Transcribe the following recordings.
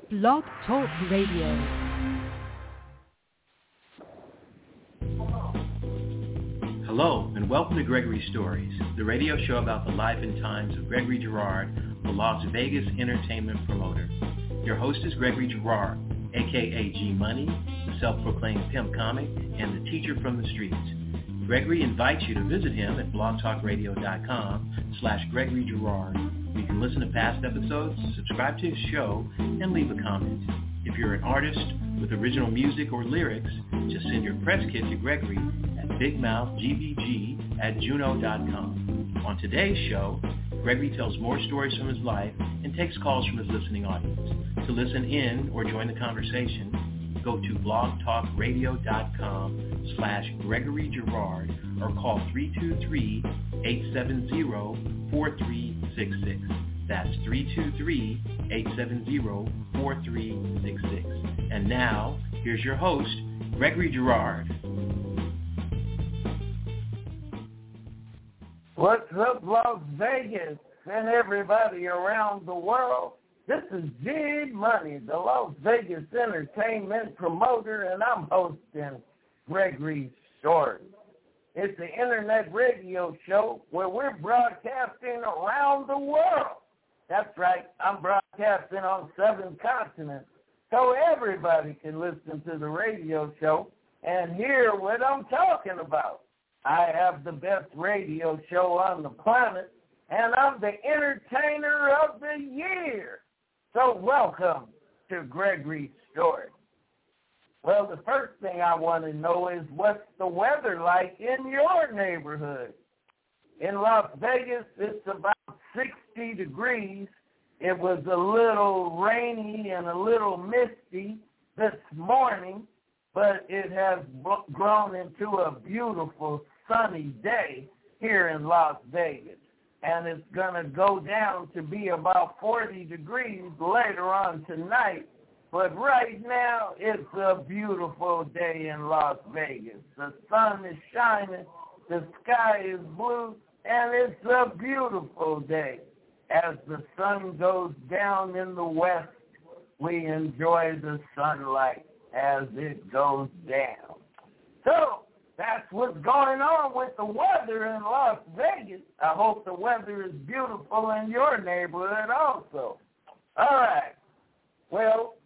Blog Talk Radio. Hello, and welcome to Gregory Stories, the radio show about the life and times of Gregory Girard, the Las Vegas entertainment promoter. Your host is Gregory Girard, a.k.a. G-Money, the self-proclaimed pimp comic, and the teacher from the streets. Gregory invites you to visit him at blogtalkradio.com/Gregory Girard. You can listen to past episodes, subscribe to his show, and leave a comment. If you're an artist with original music or lyrics, just send your press kit to Gregory at bigmouthgbg@juno.com. On today's show, Gregory tells more stories from his life and takes calls from his listening audience. To listen in or join the conversation, go to blogtalkradio.com/Gregory Girard or call 323-870-4366. That's 323-870-4366. And now, here's your host, Gregory Girard. What's up, Las Vegas and everybody around the world? This is G-Money, the Las Vegas entertainment promoter, and I'm hosting Gregory Stories. It's an internet radio show where we're broadcasting around the world. That's right, I'm broadcasting on 7 continents, so everybody can listen to the radio show and hear what I'm talking about. I have the best radio show on the planet, and I'm the entertainer of the year. So welcome to Gregory Story. Well, the first thing I want to know is what's the weather like in your neighborhood? In Las Vegas, it's about 60 degrees. It was a little rainy and a little misty this morning, but it has grown into a beautiful sunny day here in Las Vegas. And it's going to go down to be about 40 degrees later on tonight. But right now, it's a beautiful day in Las Vegas. The sun is shining, the sky is blue, and it's a beautiful day. As the sun goes down in the west, we enjoy the sunlight as it goes down. So, that's what's going on with the weather in Las Vegas. I hope the weather is beautiful in your neighborhood also. All right. Well,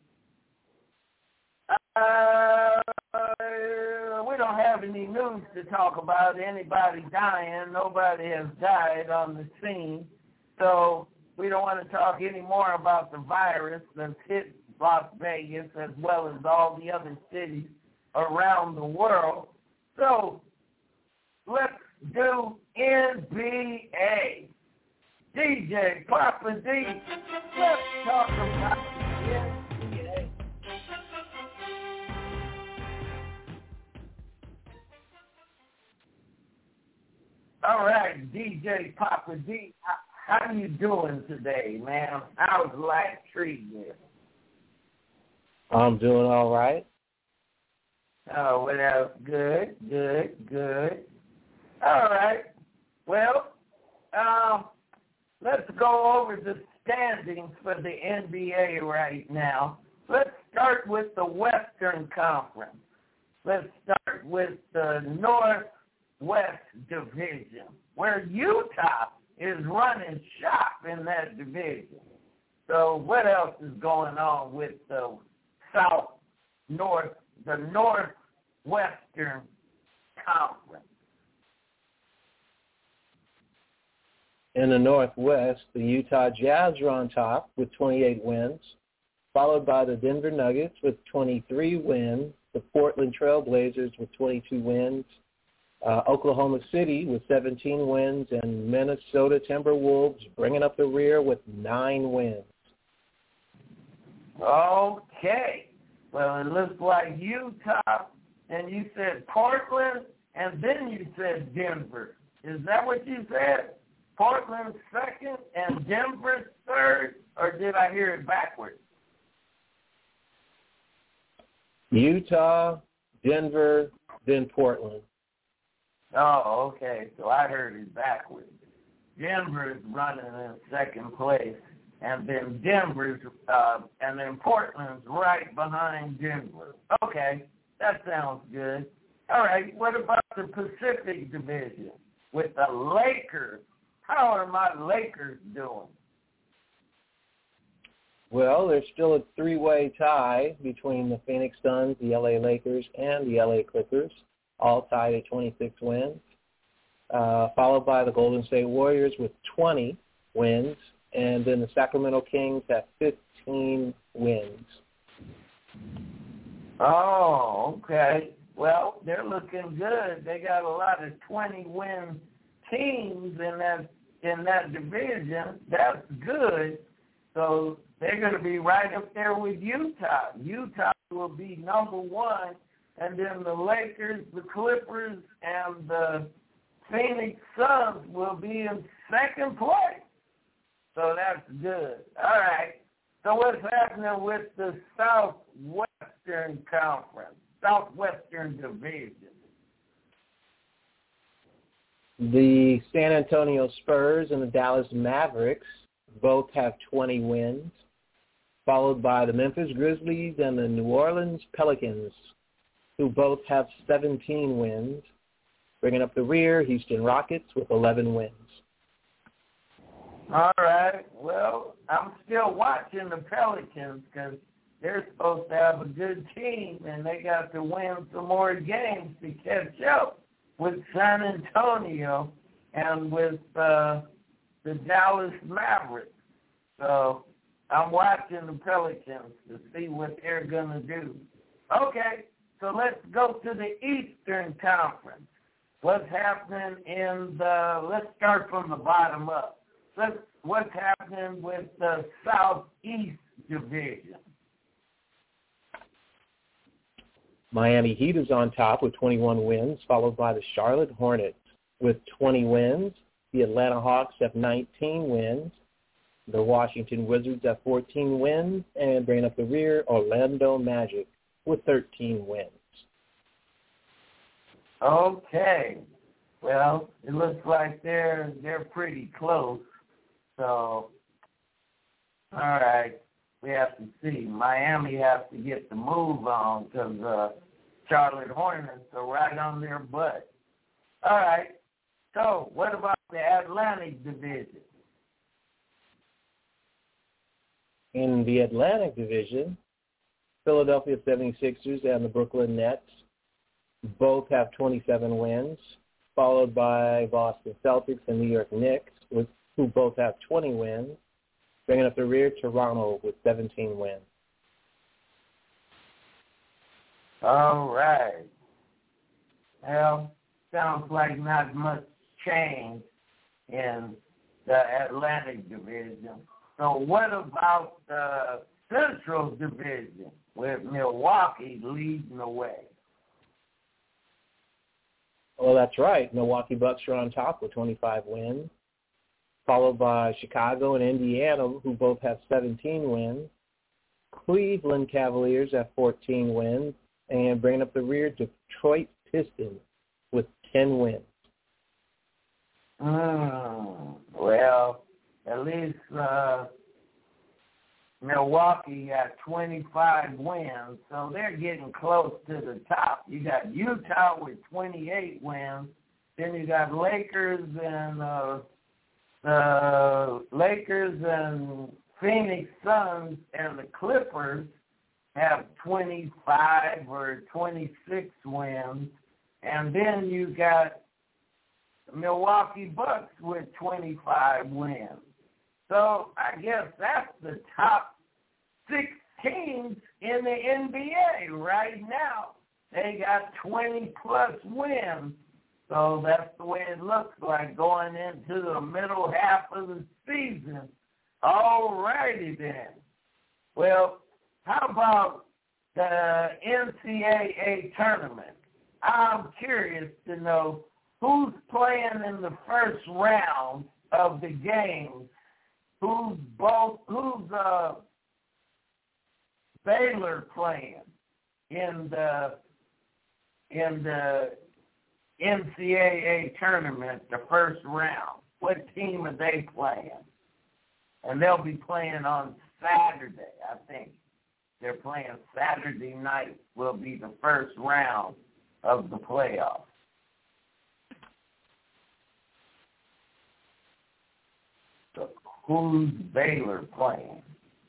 we don't have any news to talk about anybody dying. Nobody has died on the scene. So we don't want to talk any more about the virus that's hit Las Vegas as well as all the other cities around the world. So, let's do NBA. DJ Papa D, let's talk about the NBA. All right, DJ Papa D, how you doing today, man? How's life treating you? I'm doing all right. Oh, well, good. All right. Well, let's go over the standings for the NBA right now. Let's start with the Western Conference. Let's start with the Northwest Division, where Utah is running shop in that division. So what else is going on with the Northwestern Conference? In the Northwest, the Utah Jazz are on top with 28 wins, followed by the Denver Nuggets with 23 wins, the Portland Trail Blazers with 22 wins, Oklahoma City with 17 wins, and Minnesota Timberwolves bringing up the rear with 9 wins. Okay. Well, it looks like Utah, and you said Portland, and then you said Denver. Is that what you said? Portland second and Denver third, or did I hear it backwards? Utah, Denver, then Portland. Oh, okay. So I heard it backwards. Denver is running in second place, and then Denver's, and then Portland's right behind Denver. Okay, that sounds good. All right, what about the Pacific Division with the Lakers? How are my Lakers doing? Well, there's still a three-way tie between the Phoenix Suns, the LA Lakers, and the LA Clippers, all tied at 26 wins, followed by the Golden State Warriors with 20 wins, and then the Sacramento Kings have 15 wins. Oh, okay. Well, they're looking good. They got a lot of 20-win teams in that division. That's good. So they're going to be right up there with Utah. Utah will be number one, and then the Lakers, the Clippers, and the Phoenix Suns will be in second place. So that's good. All right. So what's happening with the Southwestern Conference, Southwestern Division? The San Antonio Spurs and the Dallas Mavericks both have 20 wins, followed by the Memphis Grizzlies and the New Orleans Pelicans, who both have 17 wins. Bringing up the rear, Houston Rockets with 11 wins. All right. Well, I'm still watching the Pelicans because they're supposed to have a good team, and they got to win some more games to catch up with San Antonio and with the Dallas Mavericks. So I'm watching the Pelicans to see what they're going to do. Okay, so let's go to the Eastern Conference. What's happening let's start from the bottom up. What's happening with the Southeast Division? Miami Heat is on top with 21 wins, followed by the Charlotte Hornets with 20 wins. The Atlanta Hawks have 19 wins. The Washington Wizards have 14 wins. And bringing up the rear, Orlando Magic with 13 wins. Okay. Well, it looks like they're pretty close. So, all right. We have to see. Miami has to get the move on because Charlotte Hornets are right on their butt. All right. So what about the Atlantic Division? In the Atlantic Division, Philadelphia 76ers and the Brooklyn Nets both have 27 wins, followed by Boston Celtics and New York Knicks, who both have 20 wins. Bringing up the rear, Toronto with 17 wins. All right. Well, sounds like not much change in the Atlantic Division. So what about the Central Division with Milwaukee leading the way? Well, that's right. Milwaukee Bucks are on top with 25 wins, followed by Chicago and Indiana, who both have 17 wins. Cleveland Cavaliers have 14 wins, and bringing up the rear, Detroit Pistons with 10 wins. Well, at least Milwaukee got 25 wins, so they're getting close to the top. You got Utah with 28 wins. Then you got Lakers and Phoenix Suns and the Clippers have 25 or 26 wins. And then you got Milwaukee Bucks with 25 wins. So I guess that's the top 6 teams in the NBA right now. They got 20-plus wins. So that's the way it looks like going into the middle half of the season. All righty then. Well, how about the NCAA tournament? I'm curious to know who's playing in the first round of the games. Who's Baylor playing in the NCAA tournament, the first round? What team are they playing? And they'll be playing on Saturday, I think. They're playing Saturday night will be the first round of the playoffs. So who's Baylor playing?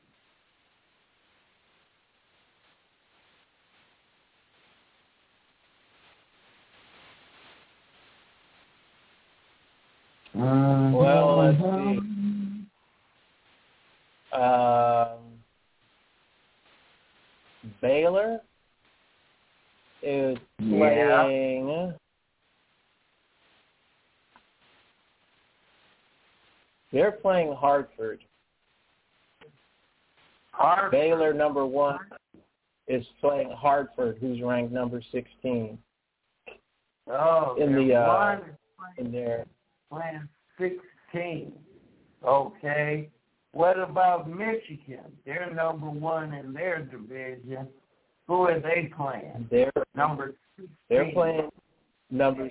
Well, let's see. Baylor is playing. They're playing Hartford. Baylor number 1 is playing Hartford, who's ranked number 16. Oh, in their playing 16. Okay. What about Michigan? They're number 1 in their division. Who are they playing? Number 16. They're playing number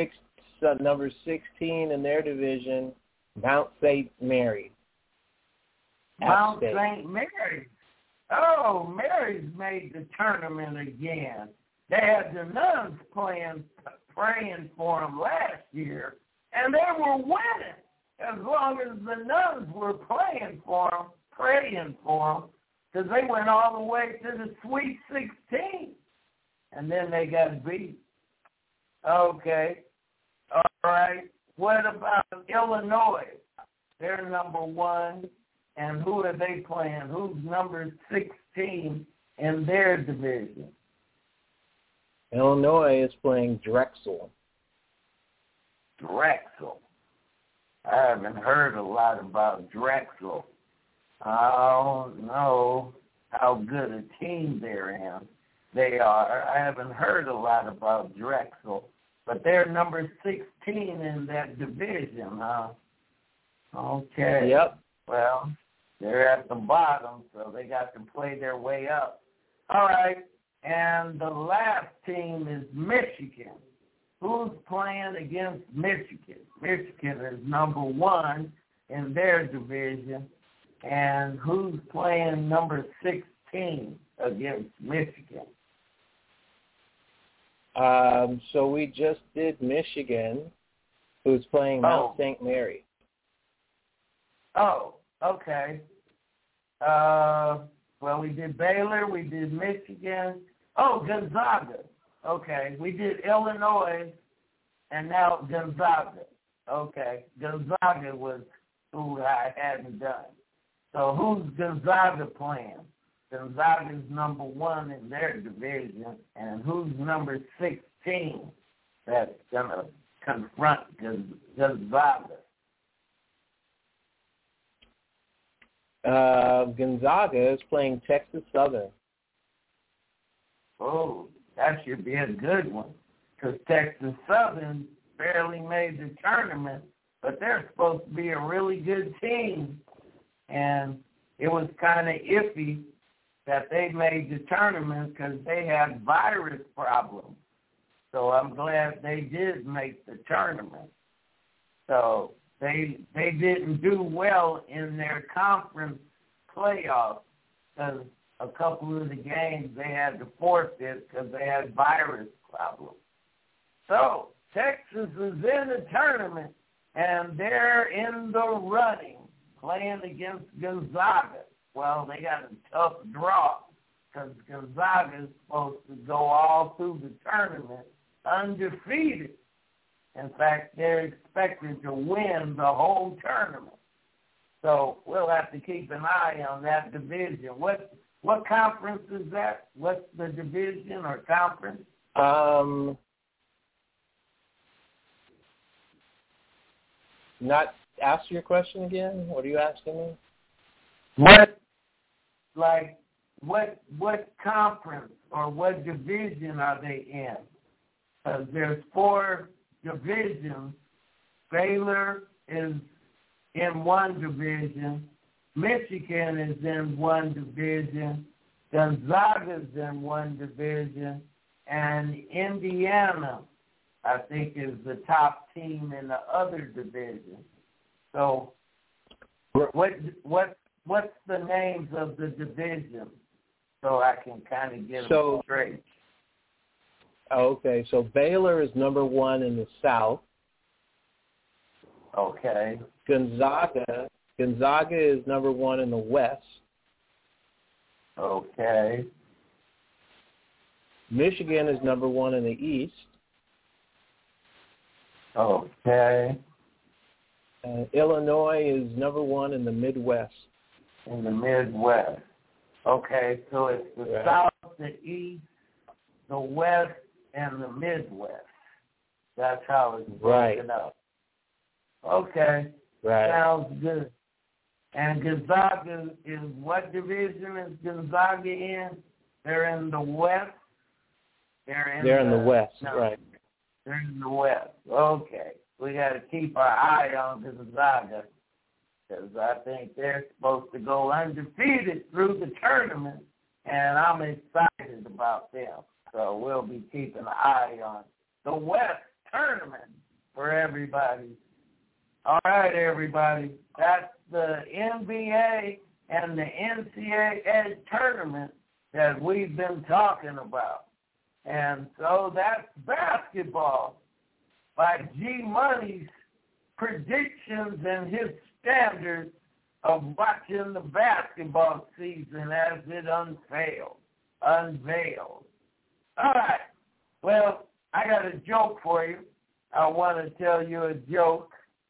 16 in their division, Mount St. Mary. Mount St. Mary. Oh, Mary's made the tournament again. They had the Nuns praying for them last year, and they were winning. As long as the Nuns were praying for them, because they went all the way to the Sweet 16, and then they got beat. Okay. All right. What about Illinois? They're number 1, and who are they playing? Who's number 16 in their division? Illinois is playing Drexel. Drexel. I haven't heard a lot about Drexel. I don't know how good a team they are. I haven't heard a lot about Drexel, but they're number 16 in that division, huh? Okay. Yep. Well, they're at the bottom, so they got to play their way up. All right. And the last team is Michigan. Who's playing against Michigan? Michigan is number 1 in their division. And who's playing number 16 against Michigan? So we just did Michigan, who's playing Mount St. Mary. Oh, okay. Well, we did Baylor, we did Michigan. Oh, Gonzaga. Okay, we did Illinois, and now Gonzaga. Okay, Gonzaga was who I hadn't done. So who's Gonzaga playing? Gonzaga's number 1 in their division, and who's number 16 that's going to confront Gonzaga? Gonzaga is playing Texas Southern. Oh, that should be a good one, because Texas Southern barely made the tournament, but they're supposed to be a really good team. And it was kind of iffy that they made the tournament because they had virus problems. So I'm glad they did make the tournament. So they didn't do well in their conference playoffs because a couple of the games they had to forfeit because they had virus problems. So Texas is in the tournament, and they're in the running, playing against Gonzaga. Well, they got a tough draw because Gonzaga is supposed to go all through the tournament undefeated. In fact, they're expected to win the whole tournament. So we'll have to keep an eye on that division. What conference is that? What's the division or conference? Not ask your question again. What are you asking me? What conference or what division are they in? Because there's 4 divisions. Baylor is in one division. Michigan is in one division. Gonzaga is in one division. And Indiana, I think, is the top team in the other division. So What's the names of the divisions so I can kind of get them straight? Okay, so Baylor is number 1 in the South. Okay. Gonzaga is number 1 in the West. Okay. Michigan is number 1 in the East. Okay. Illinois is number 1 in the Midwest. In the Midwest. Okay, so it's the South, the East, the West, and the Midwest. That's how it's broken up. Okay. Right. Sounds good. And Gonzaga is what division is Gonzaga in? They're in the West? They're in the West, right. They're in the West. Okay. We got to keep our eye on Gonzaga because I think they're supposed to go undefeated through the tournament, and I'm excited about them. So we'll be keeping an eye on the West tournament for everybody. All right, everybody. That's the NBA and the NCAA tournament that we've been talking about. And so that's basketball by G Money's predictions and his standards of watching the basketball season as it unveils. All right. Well, I got a joke for you. I want to tell you a joke.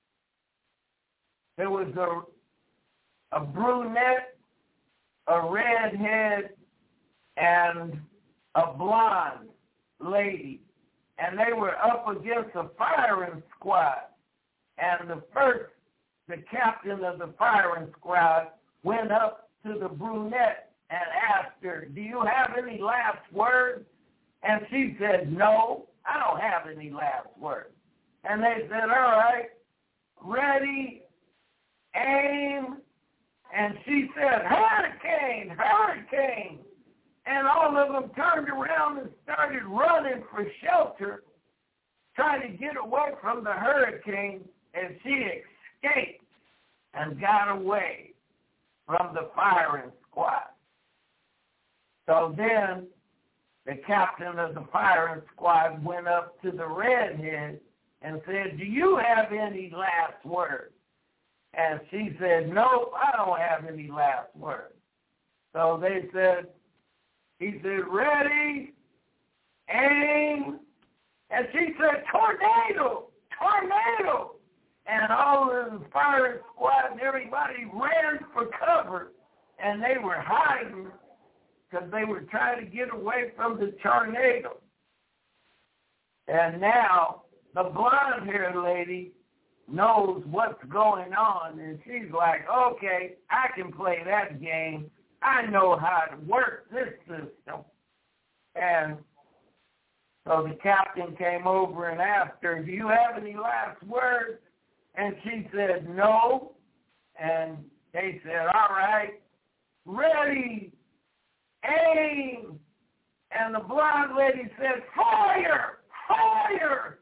There was a brunette, a redhead, and a blonde lady, and they were up against a firing squad. And the captain of the firing squad went up to the brunette and asked her, "Do you have any last words?" And she said, "No, I don't have any last words." And they said, "All right, ready, aim." And she said, "Hurricane, hurricane." And all of them turned around and started running for shelter, trying to get away from the hurricane, and she escaped and got away from the firing squad. So then the captain of the firing squad went up to the redhead and said, "Do you have any last words?" And she said, "No, I don't have any last words." So he said, "Ready, aim." And she said, "Tornado, tornado." And all of the firing squad and everybody ran for cover, and they were hiding because they were trying to get away from the tornado. And now the blonde-haired lady knows what's going on, and she's like, "Okay, I can play that game. I know how to work this system." And so the captain came over and asked her, "Do you have any last words?" And she said, "No." And they said, "All right, ready, aim." And the blonde lady said, "Fire, fire."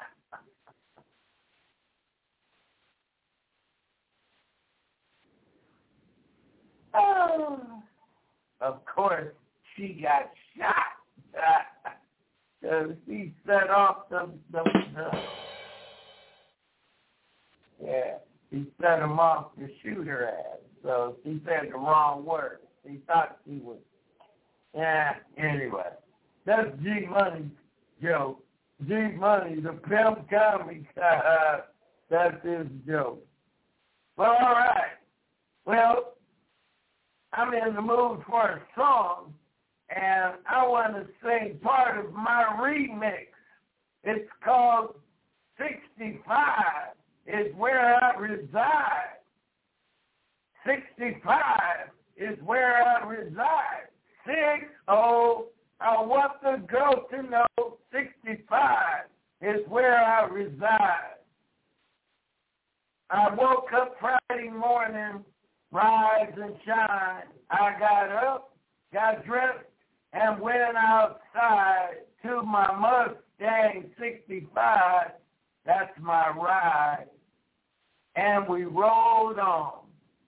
Oh, of course, she got shot. So she set off she set him off to shoot her ass. So she said the wrong word. She thought she was, anyway. That's G Money's joke. G Money, the pimp comic. That's his joke. Well, all right. Well, I'm in the mood for a song, and I want to sing part of my remix. It's called 65 is Where I Reside. 65 is where I reside. 60, I want the girl to know 65 is where I reside. I woke up Friday morning, rise and shine. I got up, got dressed, and went outside to my Mustang 65. That's my ride. And we rolled on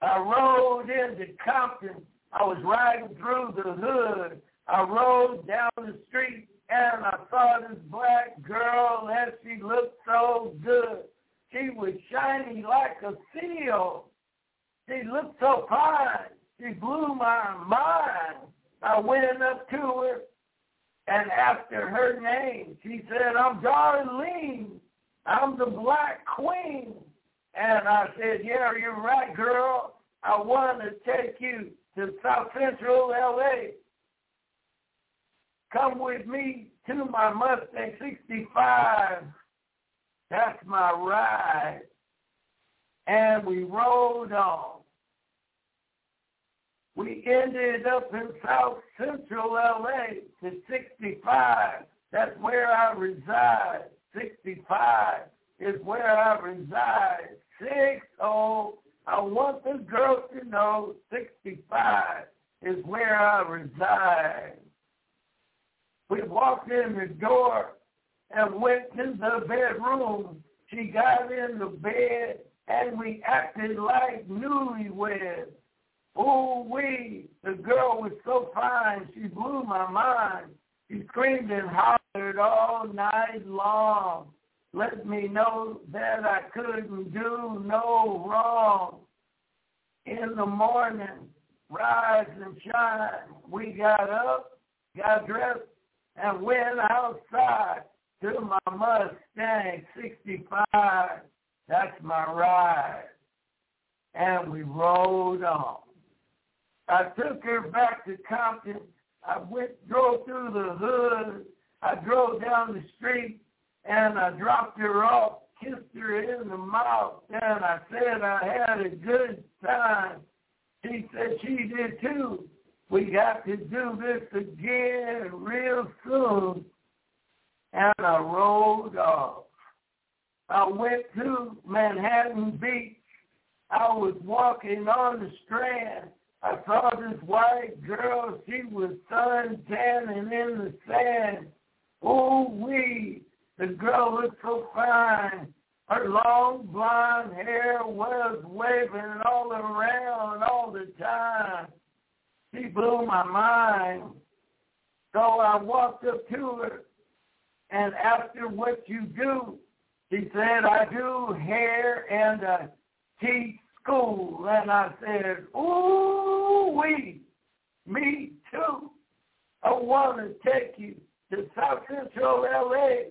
I rode into Compton. I was riding through the hood. I rode down the street, and I saw this black girl, and she looked so good. She was shiny like a seal. She looked so fine. She blew my mind. I went up to her and asked her her name. She said, I'm Darlene. I'm the Black Queen. And I said, yeah, you're right, girl. I want to take you to South Central L.A. Come with me to my Mustang 65. That's my ride. And we rode on. We ended up in South Central L.A. to 65. That's where I reside. 65 is where I reside. 60, I want the girls to know 65 is where I reside. We walked in the door and went to the bedroom. She got in the bed and we acted like newlyweds. Ooh-wee, the girl was so fine, she blew my mind. She screamed and hollered all night long. Let me know that I couldn't do no wrong. In the morning, rise and shine. We got up, got dressed, and went outside to my Mustang 65. That's my ride. And we rode on. I took her back to Compton. I drove through the hood. I drove down the street, and I dropped her off, kissed her in the mouth, and I said I had a good time. She said she did too. We got to do this again real soon. And I rode off. I went to Manhattan Beach. I was walking on the Strand. I saw this white girl. She was sun-tanning in the sand. Ooh-wee, the girl looked so fine. Her long blonde hair was waving all around all the time. She blew my mind. So I walked up to her and asked her what you do. She said, I do hair and I teach school. And I said, ooh-wee, me too. I want to take you to South Central L.A.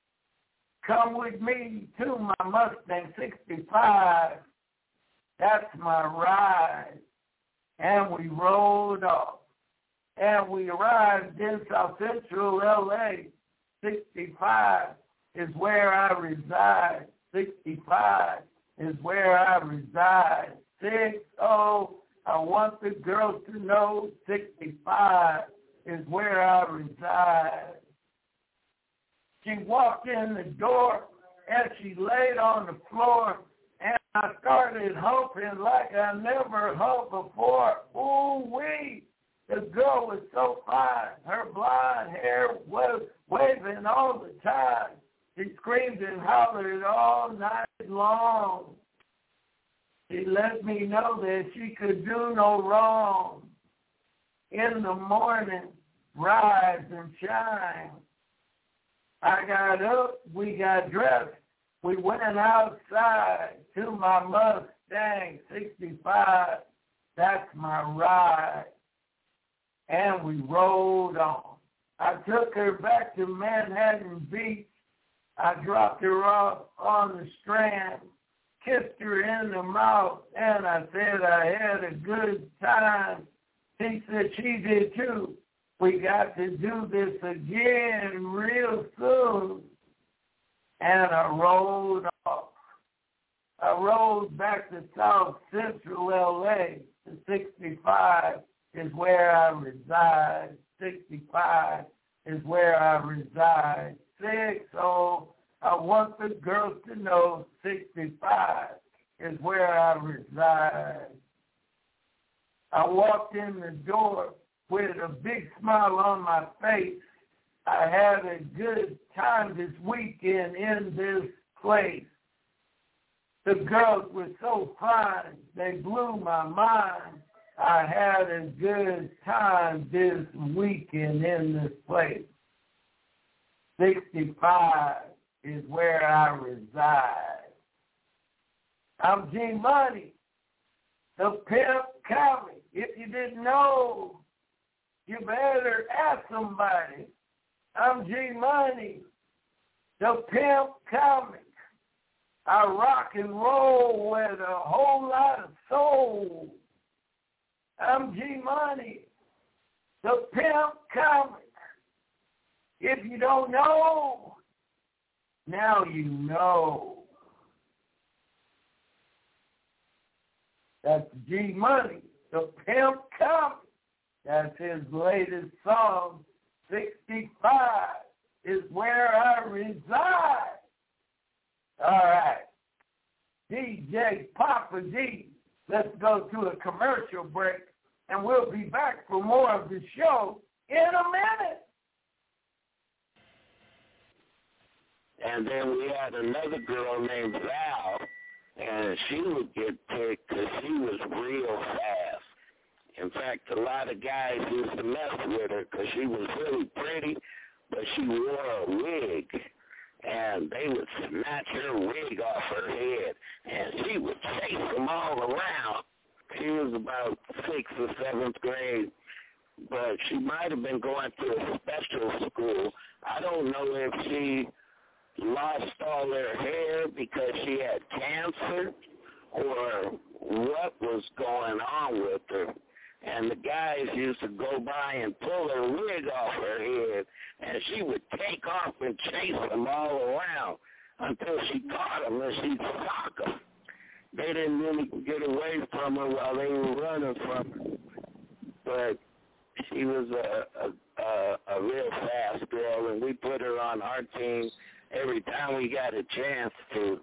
Come with me to my Mustang 65. That's my ride. And we rode off. And we arrived in South Central L.A. 65 is where I reside. 65 is where I reside. 60, I want the girls to know 65 is where I reside. She walked in the door and she laid on the floor and I started humping like I never humped before. Ooh-wee, the girl was so fine. Her blonde hair was waving all the time. She screamed and hollered all night long. She let me know that she could do no wrong. In the morning, rise and shine. I got up, we got dressed, we went outside to my Mustang 65. That's my ride. And we rode on. I took her back to Manhattan Beach. I dropped her off on the Strand, kissed her in the mouth, and I said I had a good time. She said she did too. We got to do this again real soon. And I rode off. I rode back to South Central L.A. to 65 is where I reside. 65 is where I reside. 60, I want the girls to know 65 is where I reside. I walked in the door with a big smile on my face. I had a good time this weekend in this place. The girls were so fine, they blew my mind. I had a good time this weekend in this place. 65 is where I reside. I'm G Money, the pimp comic. If you didn't know, you better ask somebody. I'm G Money, the pimp comic. I rock and roll with a whole lot of soul. I'm G Money, the pimp comic. If you don't know, now you know. That's G Money, the pimp comic. That's his latest song, 65 is where I reside. All right. DJ Papa D, let's go to a commercial break, and we'll be back for more of the show in a minute. And then we had another girl named Val, and she would get picked because she was real fast. In fact, a lot of guys used to mess with her because she was really pretty, but she wore a wig. And they would snatch her wig off her head, and she would chase them all around. She was about 6th or 7th grade, but she might have been going to a special school. I don't know if she lost all her hair because she had cancer or what was going on with her. And the guys used to go by and pull her wig off her head, and she would take off and chase them all around until she caught them and she'd sock them. They didn't really get away from her while they were running from her. But she was a real fast girl, and we put her on our team every time we got a chance to.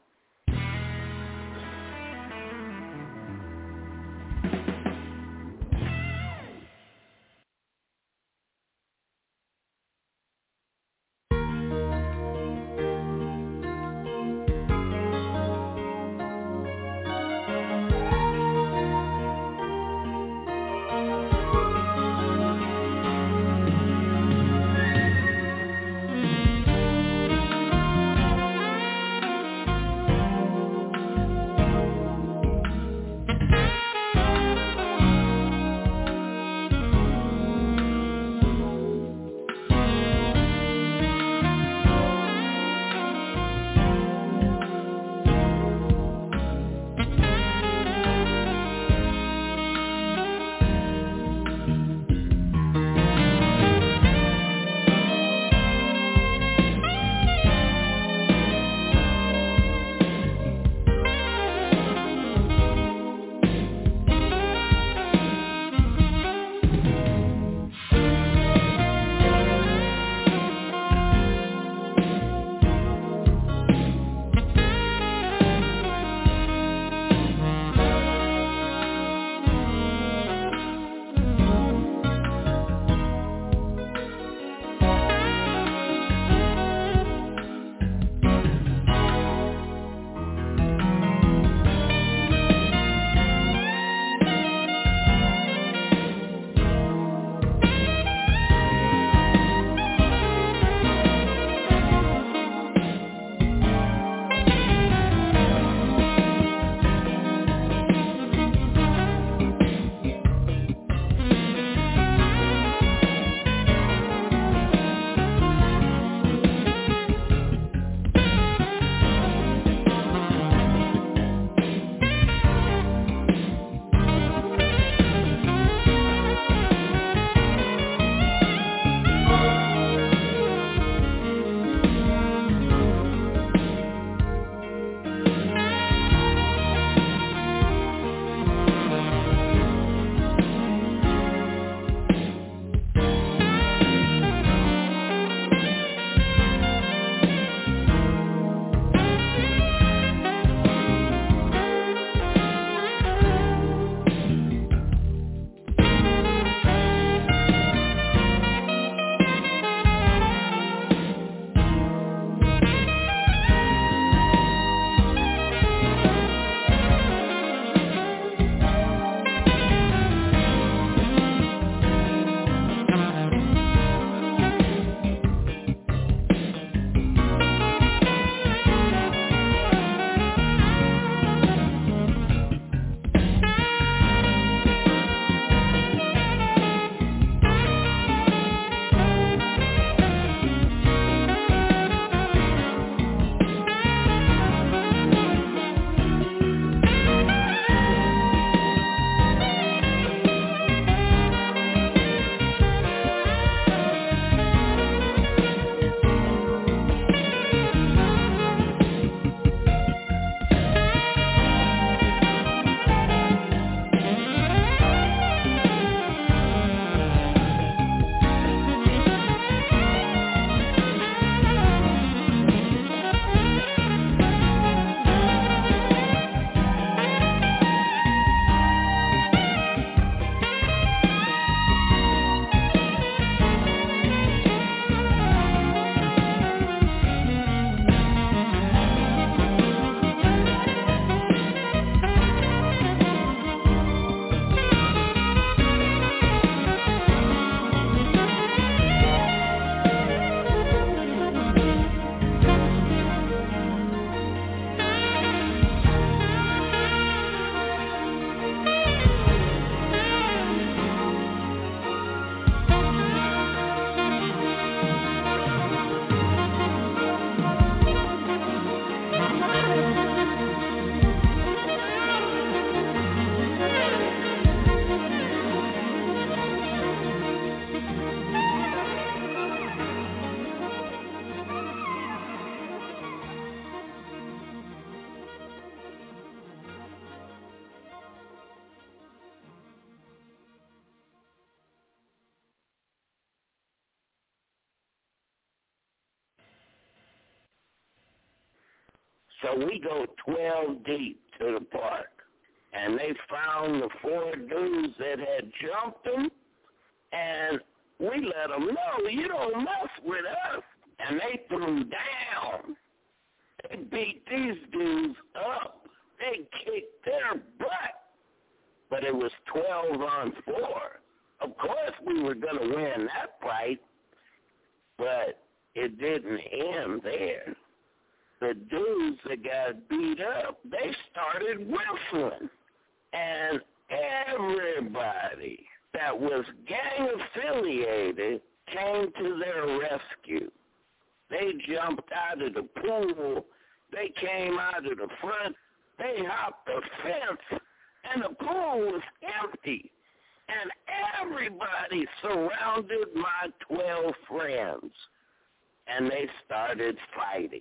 So we go 12 deep to the park, and they found the 4 dudes that had jumped them, and we let them know, you don't mess with us. And they threw down. They beat these dudes up. They kicked their butt. But it was 12 on 4. Of course we were going to win that fight, but it didn't end there. The dudes that got beat up, they started whistling. And everybody that was gang-affiliated came to their rescue. They jumped out of the pool. They came out of the front. They hopped the fence, and the pool was empty. And everybody surrounded my 12 friends, and they started fighting.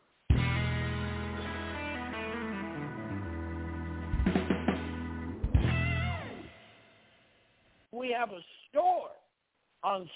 We have a store on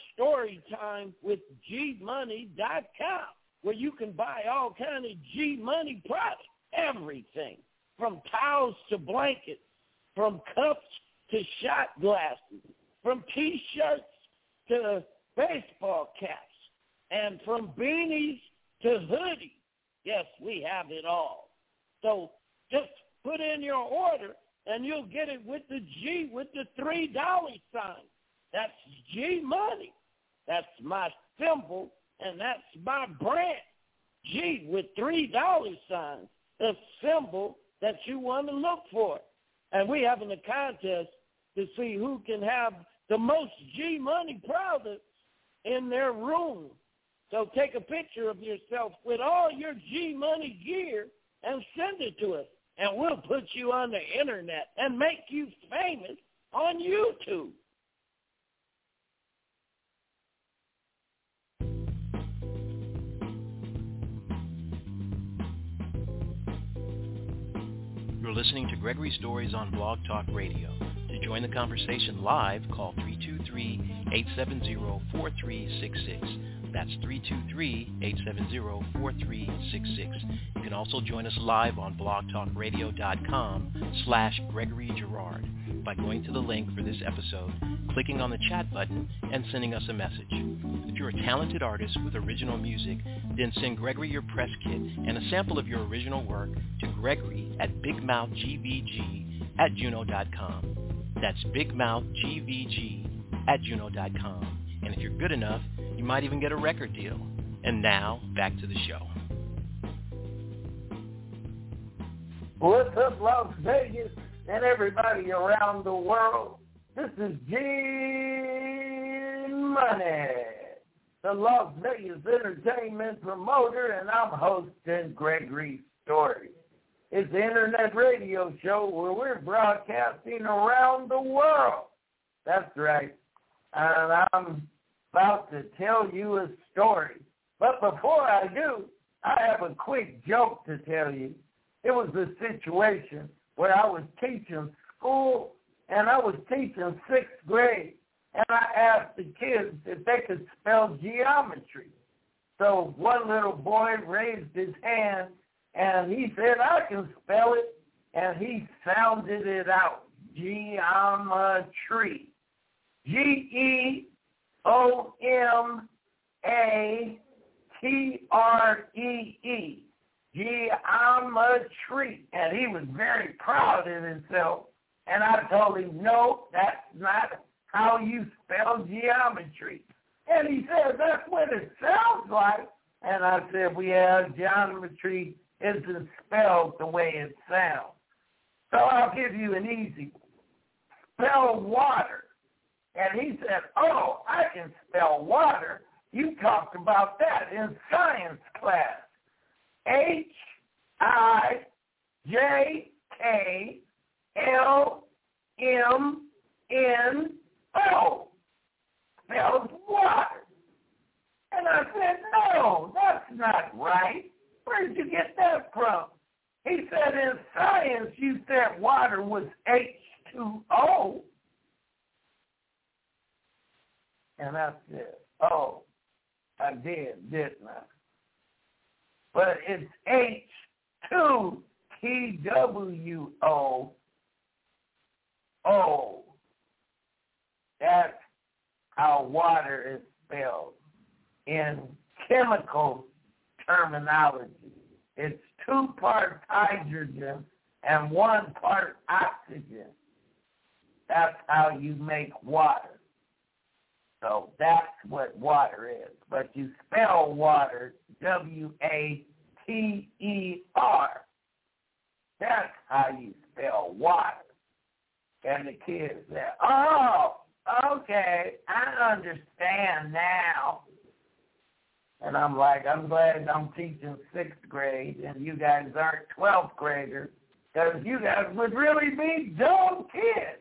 StoryTimeWithGMoney.com where you can buy all kind of G-Money products, everything, from towels to blankets, from cups to shot glasses, from T-shirts to baseball caps, and from beanies to hoodies. Yes, we have it all. So just put in your order, and you'll get it with the G with the $3 sign. That's G-Money. That's my symbol, and that's my brand. G with $3 signs, the symbol that you want to look for. And we're having a contest to see who can have the most G-Money products in their room. So take a picture of yourself with all your G-Money gear and send it to us. And we'll put you on the internet and make you famous on YouTube. You're listening to Gregory Stories on Blog Talk Radio. To join the conversation live, call 323-870-4366. That's 323-870-4366. You can also join us live on blogtalkradio.com/Gregory Girard by going to the link for this episode, clicking on the chat button, and sending us a message. If you're a talented artist with original music, then send Gregory your press kit and a sample of your original work to Gregory at bigmouthgvg@juno.com. That's bigmouthgvg@juno.com. And if you're good enough, you might even get a record deal. And now, back to the show. What's up, Las Vegas and everybody around the world? This is G-Money, the Las Vegas entertainment promoter, and I'm hosting Gregory Stories. It's the internet radio show where we're broadcasting around the world. That's right. And I'm about to tell you a story. But before I do, I have a quick joke to tell you. It was a situation where I was teaching school, and I was teaching 6th grade, and I asked the kids if they could spell geometry. So one little boy raised his hand, and he said, I can spell it, and he sounded it out, geometry. Geometree, geometry. And he was very proud of himself. And I told him, no, that's not how you spell geometry. And he said, that's what it sounds like. And I said, well, yeah, geometry isn't spelled the way it sounds. So I'll give you an easy one. Spell water. And he said, oh, I can spell water. You talked about that in science class. H-I-J-K-L-M-N-O. Spells water. And I said, no, that's not right. Where did you get that from? He said, in science, you said water was H2O. And I said, oh, I did, didn't I? But it's TWOO. That's how water is spelled in chemical terminology. It's 2 parts hydrogen and 1 part oxygen. That's how you make water. So that's what water is. But you spell water, W-A-T-E-R. That's how you spell water. And the kids said, oh, okay, I understand now. And I'm like, I'm glad I'm teaching 6th grade and you guys aren't 12th graders, because you guys would really be dumb kids.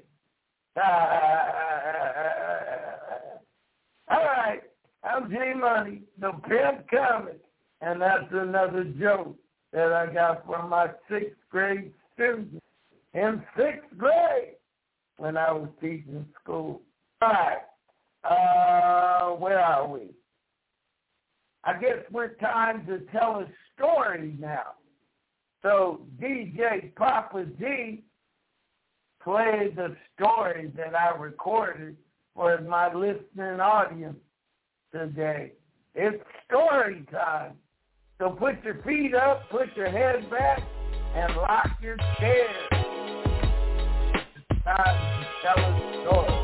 All right, I'm G-Money, the pimp coming. And that's another joke that I got from my 6th grade students in 6th grade when I was teaching school. All right, where are we? I guess we're time to tell a story now. So DJ Papa D played the story that I recorded for my listening audience today. It's story time. So put your feet up, put your head back, and lock your chairs. It's time to tell a story.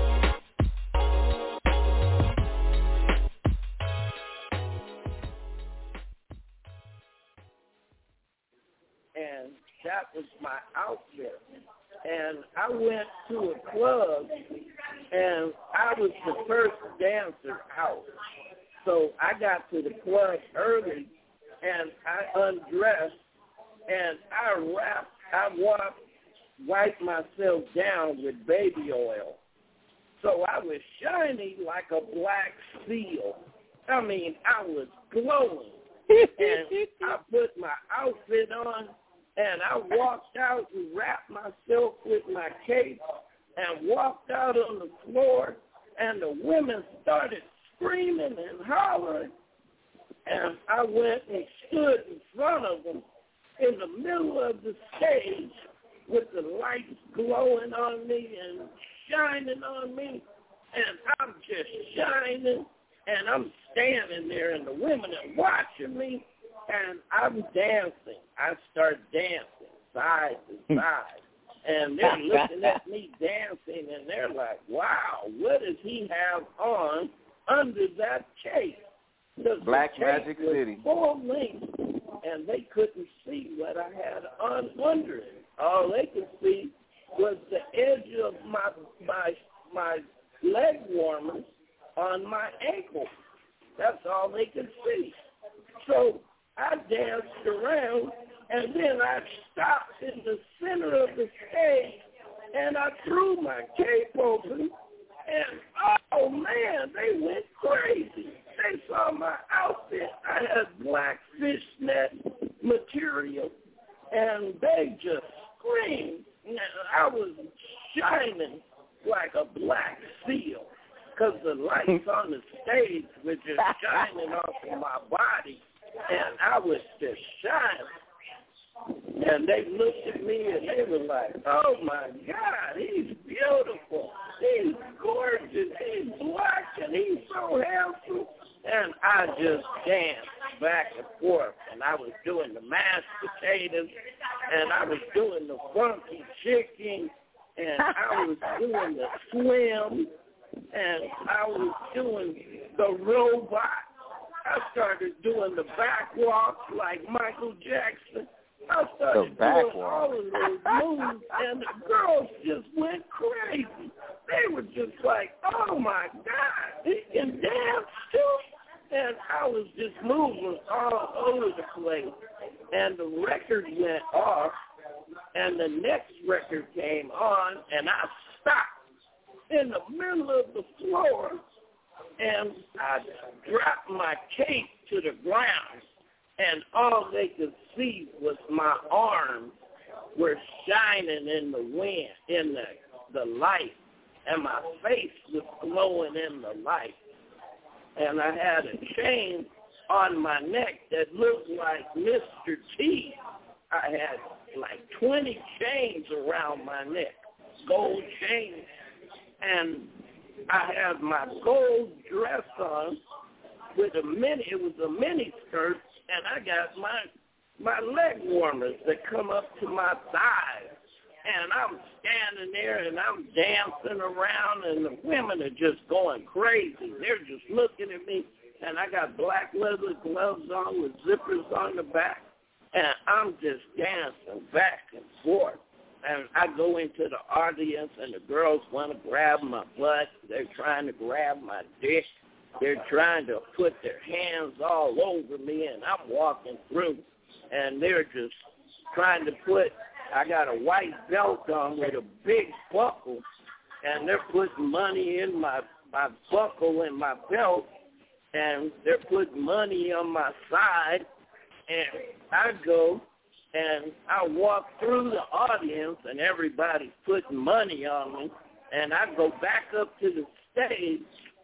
And that was my outfit. And I went to a club, and I was the first dancer out. So I got to the club early, and I undressed, and I wiped myself down with baby oil. So I was shiny like a black seal. I mean, I was glowing. And I put my outfit on, and I walked out and wrapped myself with my cape and walked out on the floor, and the women started screaming and hollering. And I went and stood in front of them in the middle of the stage with the lights glowing on me and shining on me. And I'm just shining, and I'm standing there, and the women are watching me, and I'm dancing. I start dancing side to side. And they're looking at me dancing, and they're like, wow, what does he have on under that cape? Black Magic City. Full length, and they couldn't see what I had on under it. All they could see was the edge of my leg warmers on my ankle. That's all they could see. So I danced around, and then I stopped in the center of the stage, and I threw my cape open, and oh man, they went crazy. They saw my outfit. I had black fishnet material, and they just screamed. I was shining like a black seal because the lights on the stage were just shining off of my body, and I was just shining. And they looked at me, and they were like, oh, my God, he's beautiful. He's gorgeous. He's black, and he's so handsome. And I just danced back and forth, and I was doing the mashed potatoes, and I was doing the funky chicken, and I was doing the swim, and I was doing the robot. I started doing the backwalk like Michael Jackson. I started doing all of those moves, and the girls just went crazy. They were just like, oh, my God, he can dance, too? And I was just moving all over the place. And the record went off, and the next record came on, and I stopped in the middle of the floor, and I dropped my cape to the ground. And all they could see was my arms were shining in the wind, in the light, and my face was glowing in the light. And I had a chain on my neck that looked like Mr. T. I had like 20 chains around my neck, gold chains, and I had my gold dress on with it was a mini skirt, and I got my leg warmers that come up to my thighs. And I'm standing there and I'm dancing around and the women are just going crazy. They're just looking at me, and I got black leather gloves on with zippers on the back, and I'm just dancing back and forth. And I go into the audience and the girls want to grab my butt. They're trying to grab my dick. They're trying to put their hands all over me, and I'm walking through, and they're just trying to I got a white belt on with a big buckle, and they're putting money in my buckle and my belt, and they're putting money on my side, and I go and I walk through the audience, and everybody's putting money on me, and I go back up to the stage,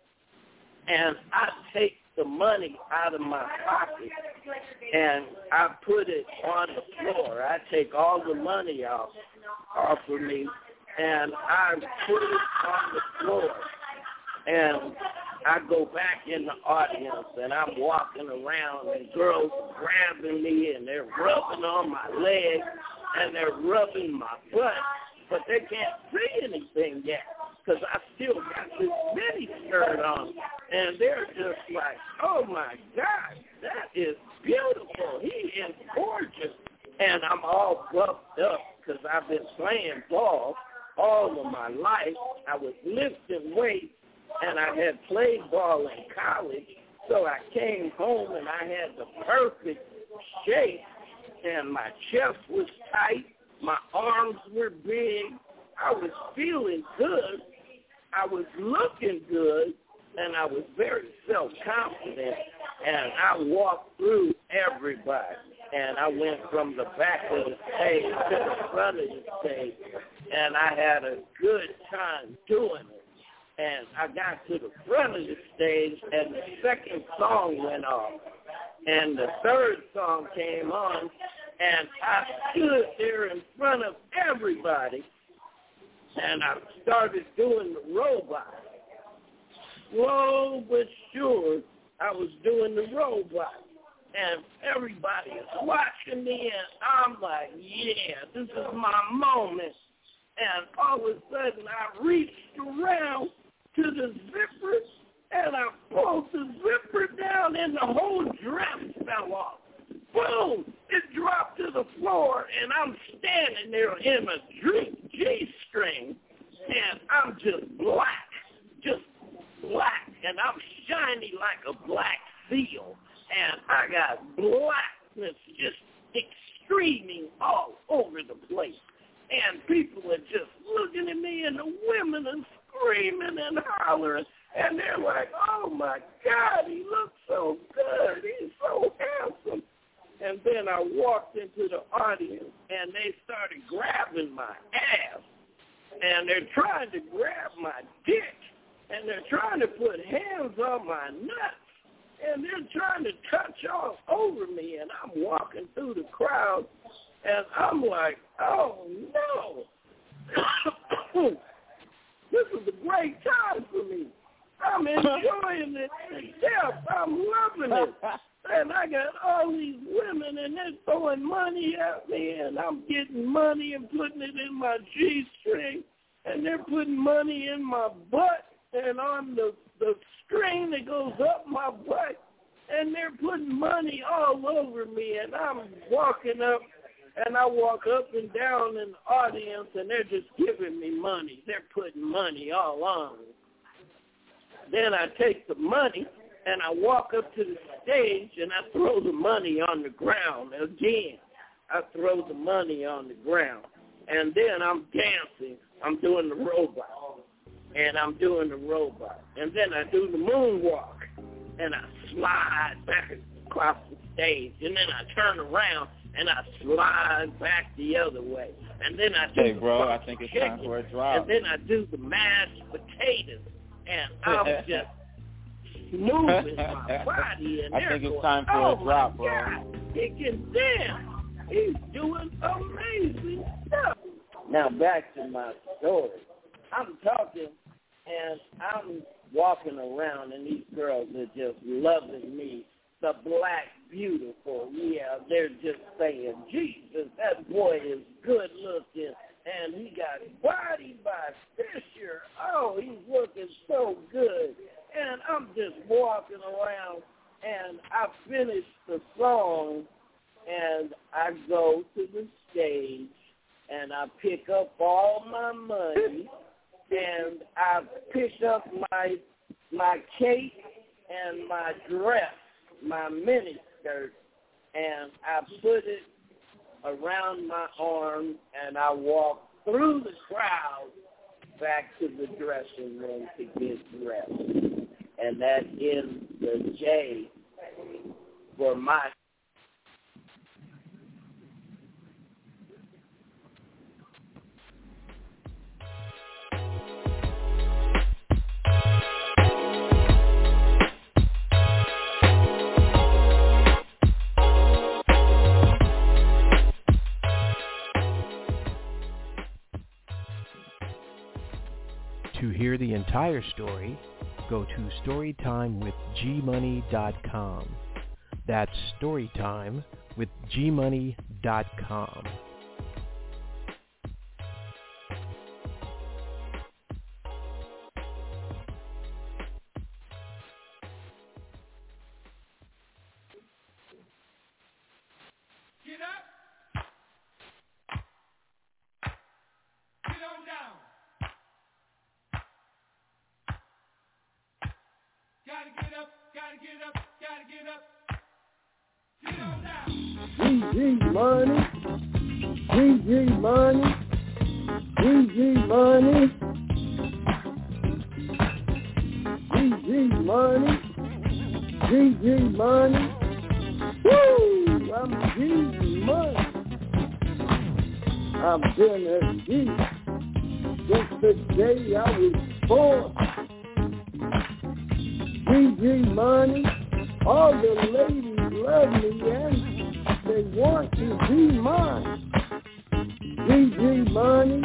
and I take the money out of my pocket, and I put it on the floor. I take all the money off of me, and I put it on the floor. And I go back in the audience, and I'm walking around, and girls are grabbing me, and they're rubbing on my legs, and they're rubbing my butt, but they can't see anything yet, because I still got this mini skirt on. And they're just like, oh, my God, that is beautiful. He is gorgeous. And I'm all buffed up because I've been playing ball all of my life. I was lifting weights, and I had played ball in college. So I came home, and I had the perfect shape, and my chest was tight. My arms were big. I was feeling good. I was looking good. And I was very self-confident, and I walked through everybody, and I went from the back of the stage to the front of the stage, and I had a good time doing it. And I got to the front of the stage, and the second song went off, and the third song came on, and I stood there in front of everybody, and I started doing the robot. Slow but sure, I was doing the robot, and everybody is watching me, and I'm like, yeah, this is my moment. And all of a sudden, I reached around to the zipper, and I pulled the zipper down, and the whole dress fell off. Boom! It dropped to the floor, and I'm standing there in a G-string, and I'm just black, and I'm shiny like a black seal, and I got blackness just streaming all over the place, and people are just looking at me, and the women are screaming and hollering, and they're like, oh my God, he looks so good, he's so handsome. And then I walked into the audience, and they started grabbing my ass, and they're trying to grab my dick, and they're trying to put hands on my nuts, and they're trying to touch all over me, and I'm walking through the crowd, and I'm like, oh, no. This is a great time for me. I'm enjoying it to death. I'm loving it. And I got all these women, and they're throwing money at me, and I'm getting money and putting it in my G-string, and they're putting money in my butt and on the string that goes up my butt, and they're putting money all over me, and I'm walking up, and I walk up and down in the audience, and they're just giving me money. They're putting money all on me. Then I take the money, and I walk up to the stage, and I throw the money on the ground again. I throw the money on the ground. And then I'm dancing. I'm doing the robot. And I'm doing the robot. And then I do the moonwalk. And I slide back across the stage. And then I turn around, and I slide back the other way. And then I do I think it's time for a drop. And then I do the mashed potatoes. And I'm just moving my body, and I think it's time for a drop, bro. God, he can dance. He's doing amazing stuff. Now back to my story. I'm talking and I'm walking around and these girls are just loving me. The black beautiful, yeah, they're just saying, Jesus, that boy is good looking. And he got body by Fisher. Oh, he's looking so good. And I'm just walking around, and I finish the song, and I go to the stage, and I pick up all my money, and I pick up my cape and my dress, my mini skirt, and I put it around my arm, and I walk through the crowd back to the dressing room to get dressed. And that is the J for my. To hear the entire story, go to storytimewithgmoney.com. That's storytimewithgmoney.com. Get up. Get on down. Gotta get up, gotta get up, gotta get up. Get on down. GG money, GG money, GG money, GG money, GG money. Woo! I'm GG money. I've been a G since the day I was born. GG money, all the ladies love me and they want to be mine. GG money,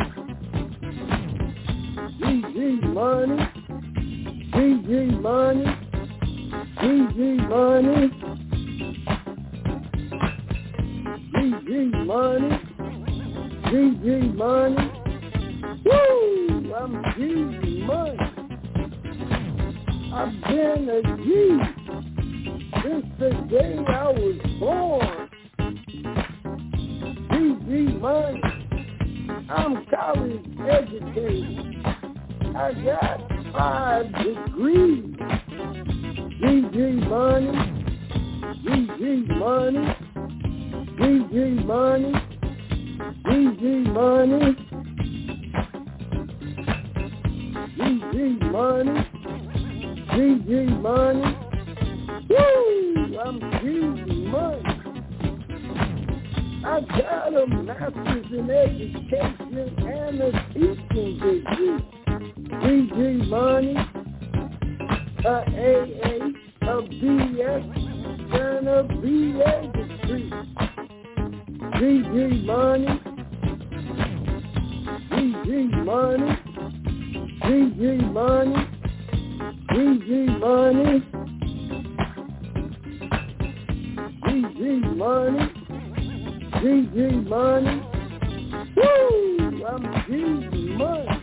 GG money, GG money, GG money, GG money, GG money. Woo! I'm GG money. I've been a G since the day I was born. GG money, I'm college educated. I got 5 degrees. GG money, GG money, GG money, GG money, GG money. GG money, woo! I'm GG money. I got a master's in education and a teaching degree. GG money, a AA, a BS, and a BA degree. GG money, GG money, GG money. GG money, GG money, GG money, woo! I'm GG money.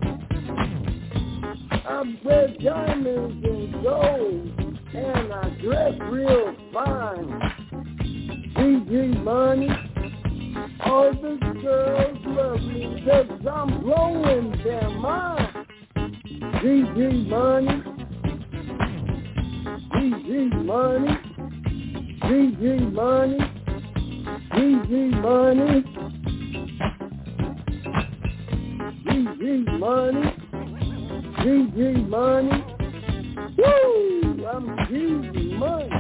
I wear diamonds and gold, and I dress real fine. GG money, all the girls love me 'cause I'm blowing their mind. GG money. GG money, GG money, GG money, GG money, GG money, woo! I'm GG money.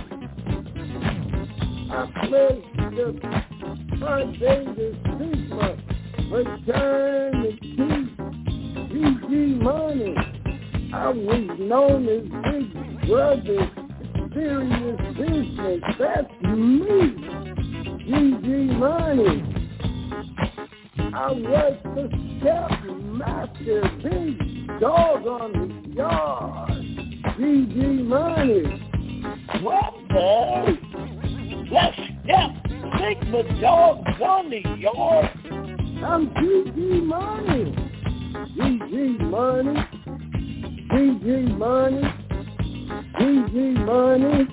I pledge the Phi Sigma fraternity. GG money. I was known as Big Brother, serious business, that's me. GG Money. I was the step master, big dog on the yard. GG Money. What the? Let's step Sigma dogs on the yard. I'm GG Money. GG Money. GG Money. GG Money.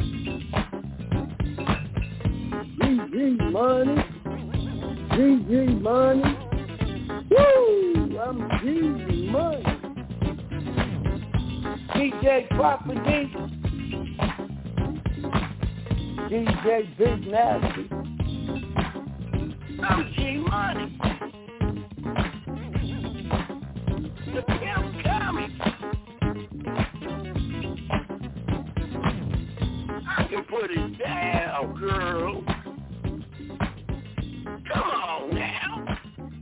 GG Money. GG Money. Woo! I'm GG Money. DJ Papa D. DJ Big Nasty. I'm G Money. The Pimp Comics. I can put it down, girl. Come on now.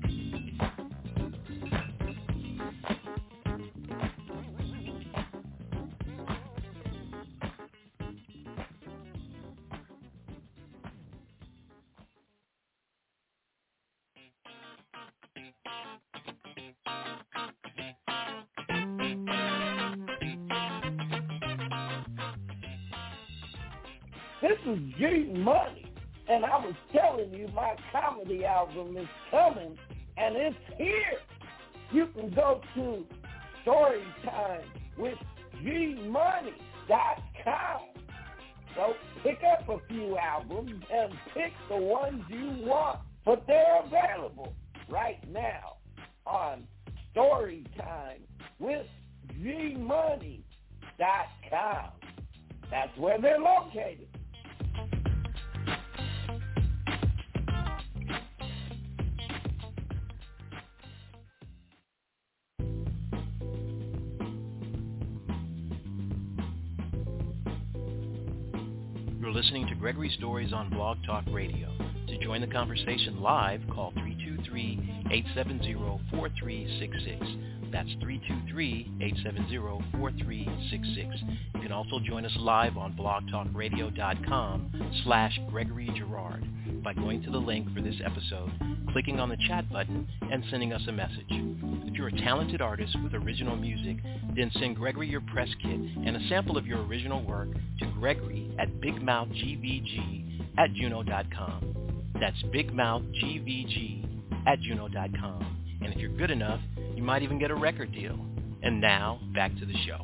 This is G Money, and I was telling you my comedy album is coming, and it's here. You can go to StorytimeWithGMoney.com. So pick up a few albums and pick the ones you want, but they're available right now on StorytimeWithGMoney.com. That's where they're located. You're listening to Gregory Stories on Blog Talk Radio. To join the conversation live, call 323-870-4366. That's 323-870-4366. You can also join us live on blogtalkradio.com/Gregory Girard by going to the link for this episode, clicking on the chat button, and sending us a message. If you're a talented artist with original music, then send Gregory your press kit and a sample of your original work to Gregory at bigmouthgvg@juno.com. That's bigmouthgvg@juno.com. And if you're good enough, you might even get a record deal. And now, back to the show.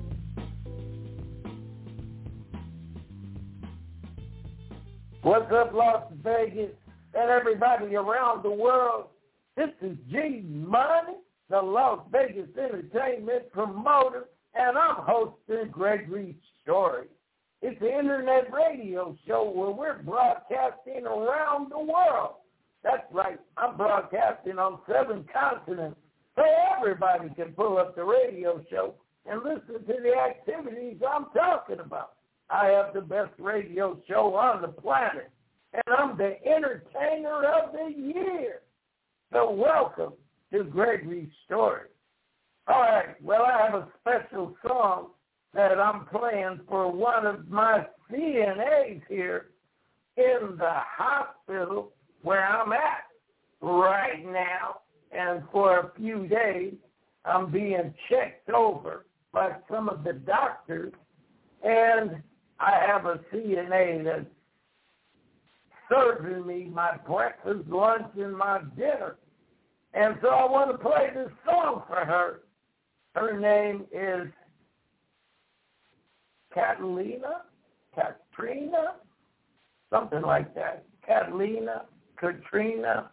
What's up, Las Vegas, and everybody around the world? This is G Money, the Las Vegas entertainment promoter, and I'm hosting Gregory Stories. It's an internet radio show where we're broadcasting around the world. That's right, I'm broadcasting on 7 continents, so everybody can pull up the radio show and listen to the activities I'm talking about. I have the best radio show on the planet, and I'm the entertainer of the year. So welcome to Gregory Stories. All right, well, I have a special song that I'm playing for one of my CNAs here in the hospital where I'm at right now. And for a few days, I'm being checked over by some of the doctors, and I have a CNA that's serving me my breakfast, lunch, and my dinner. And so I want to play this song for her. Her name is Katrina, something like that. Katrina,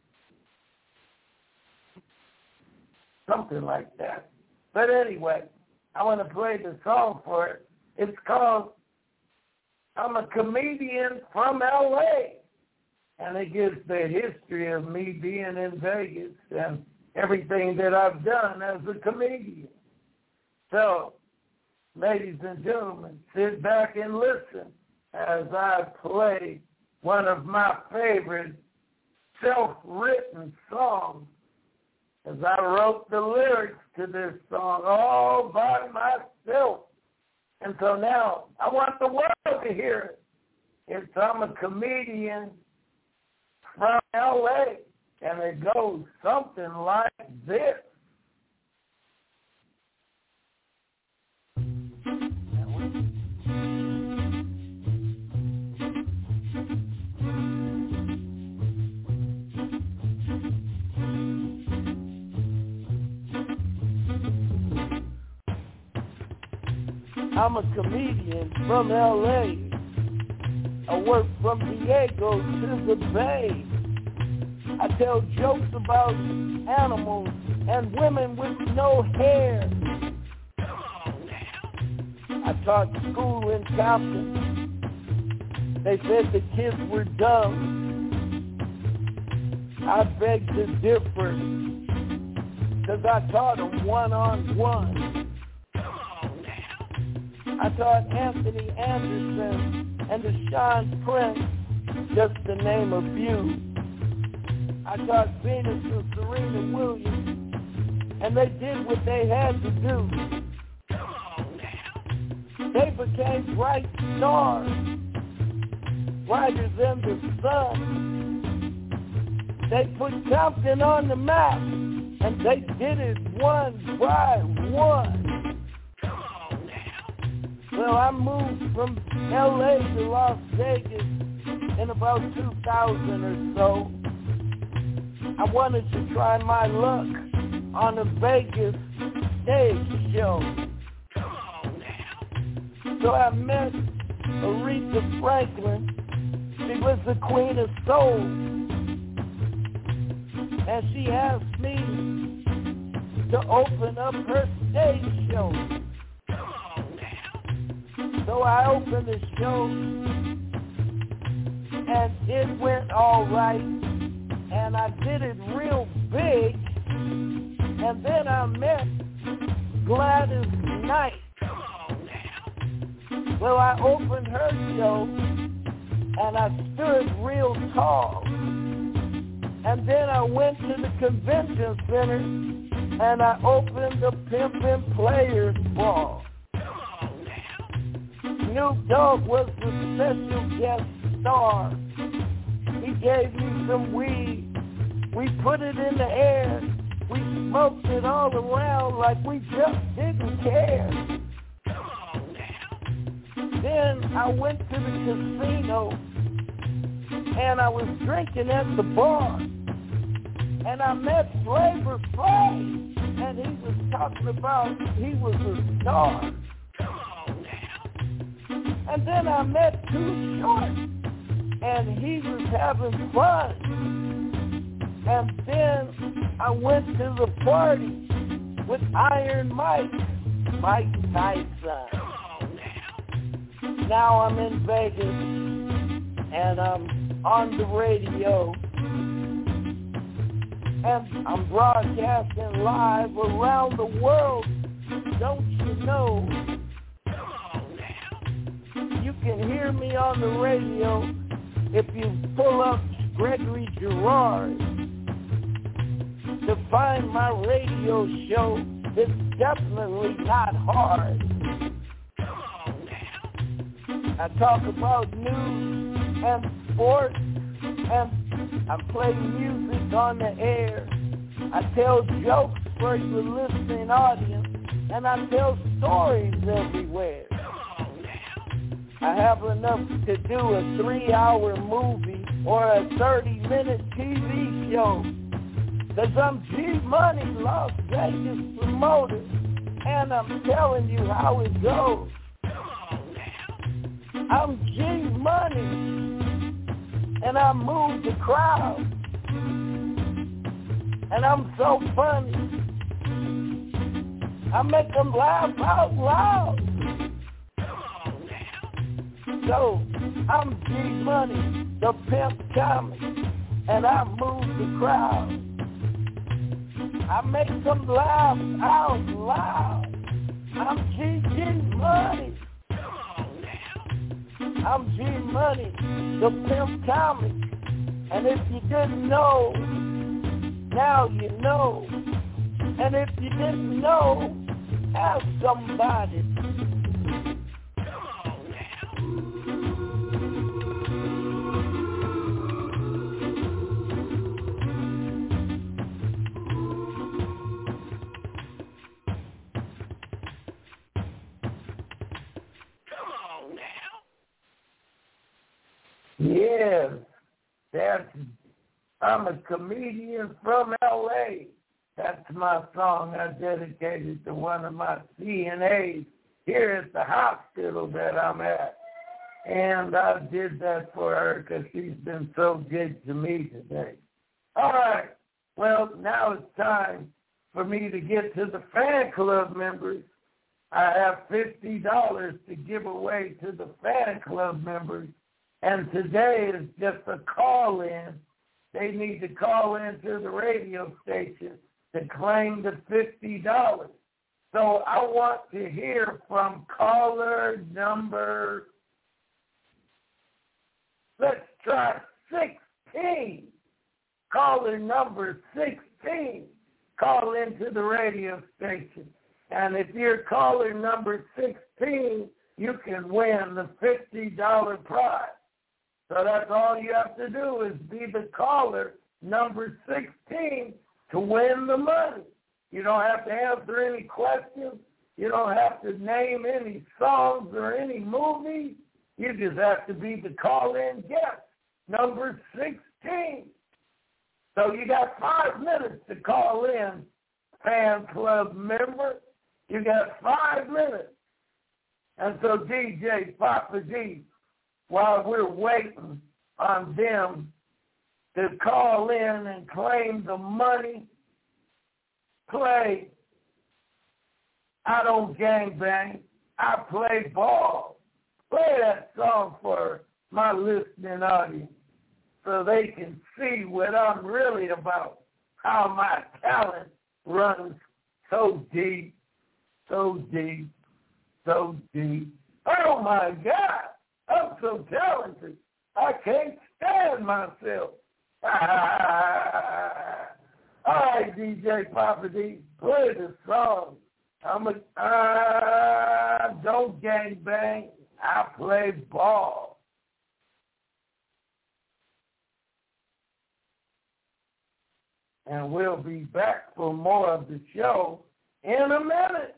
something like that. But anyway, I want to play the song for her. It's called I'm a Comedian from L.A., and it gives the history of me being in Vegas and everything that I've done as a comedian. So, ladies and gentlemen, sit back and listen as I play one of my favorite self-written songs, as I wrote the lyrics to this song all by myself. And so now I want the world to hear it. It's I'm a Comedian from L.A., and it goes something like this. I'm a comedian from L.A. I work from Diego to the Bay. I tell jokes about animals and women with no hair. I taught school in Compton. They said the kids were dumb. I beg to differ, 'cause I taught them one-on-one. I taught Anthony Anderson and Deshaun Prince, just to name a few. I taught Venus and Serena Williams, and they did what they had to do. They became bright stars, brighter than the sun. They put Compton on the map, and they did it one by one. Well, I moved from L.A. to Las Vegas in about 2000 or so. I wanted to try my luck on a Vegas stage show. So I met Aretha Franklin. She was the queen of soul. And she asked me to open up her stage show. So I opened the show, and it went all right, and I did it real big, and then I met Gladys Knight. Well, I opened her show, and I stood real tall, and then I went to the convention center, and I opened the Pimpin' Players Ball. Snoop Dogg was the special guest star. He gave me some weed. We put it in the air. We smoked it all around like we just didn't care. Then I went to the casino, and I was drinking at the bar. And I met Flavor Flav, and he was talking about he was a star. And then I met Too Short, and he was having fun. And then I went to the party with Iron Mike Tyson. Now I'm in Vegas, and I'm on the radio, and I'm broadcasting live around the world. Don't you know? You can hear me on the radio if you pull up Gregory Girard. To find my radio show, it's definitely not hard. I talk about news and sports, and I play music on the air. I tell jokes for the listening audience, and I tell stories everywhere. I have enough to do a 3-hour movie or a 30-minute TV show. 'Cause I'm G-Money, Las Vegas promoter, and I'm telling you how it goes. I'm G-Money, and I move the crowd. And I'm so funny, I make them laugh out loud. So, I'm G-Money, the pimp comic, and I move the crowd. I make them laugh out loud. I'm G-Money. I'm G-Money, the pimp comic. And if you didn't know, now you know. And if you didn't know, ask somebody. Yes, I'm a comedian from L.A. That's my song I dedicated to one of my CNAs here at the hospital that I'm at. And I did that for her because she's been so good to me today. All right. Well, now it's time for me to get to the fan club members. I have $50 to give away to the fan club members. And today is just a call-in. They need to call into the radio station to claim the $50. So I want to hear from caller number, let's try 16. Caller number 16. Call into the radio station. And if you're caller number 16, you can win the $50 prize. So that's all you have to do is be the caller number 16 to win the money. You don't have to answer any questions. You don't have to name any songs or any movies. You just have to be the call-in guest, number 16. So you got 5 minutes to call in, fan club member. You got 5 minutes. And so DJ Papa D, while we're waiting on them to call in and claim the money, play I Don't Gangbang, I Play Ball. Play that song for my listening audience so they can see what I'm really about, how my talent runs so deep, so deep, so deep. Oh, my God. I'm so talented, I can't stand myself. All right, DJ Papa D, play the song. Don't gang bang, I play ball. And we'll be back for more of the show in a minute.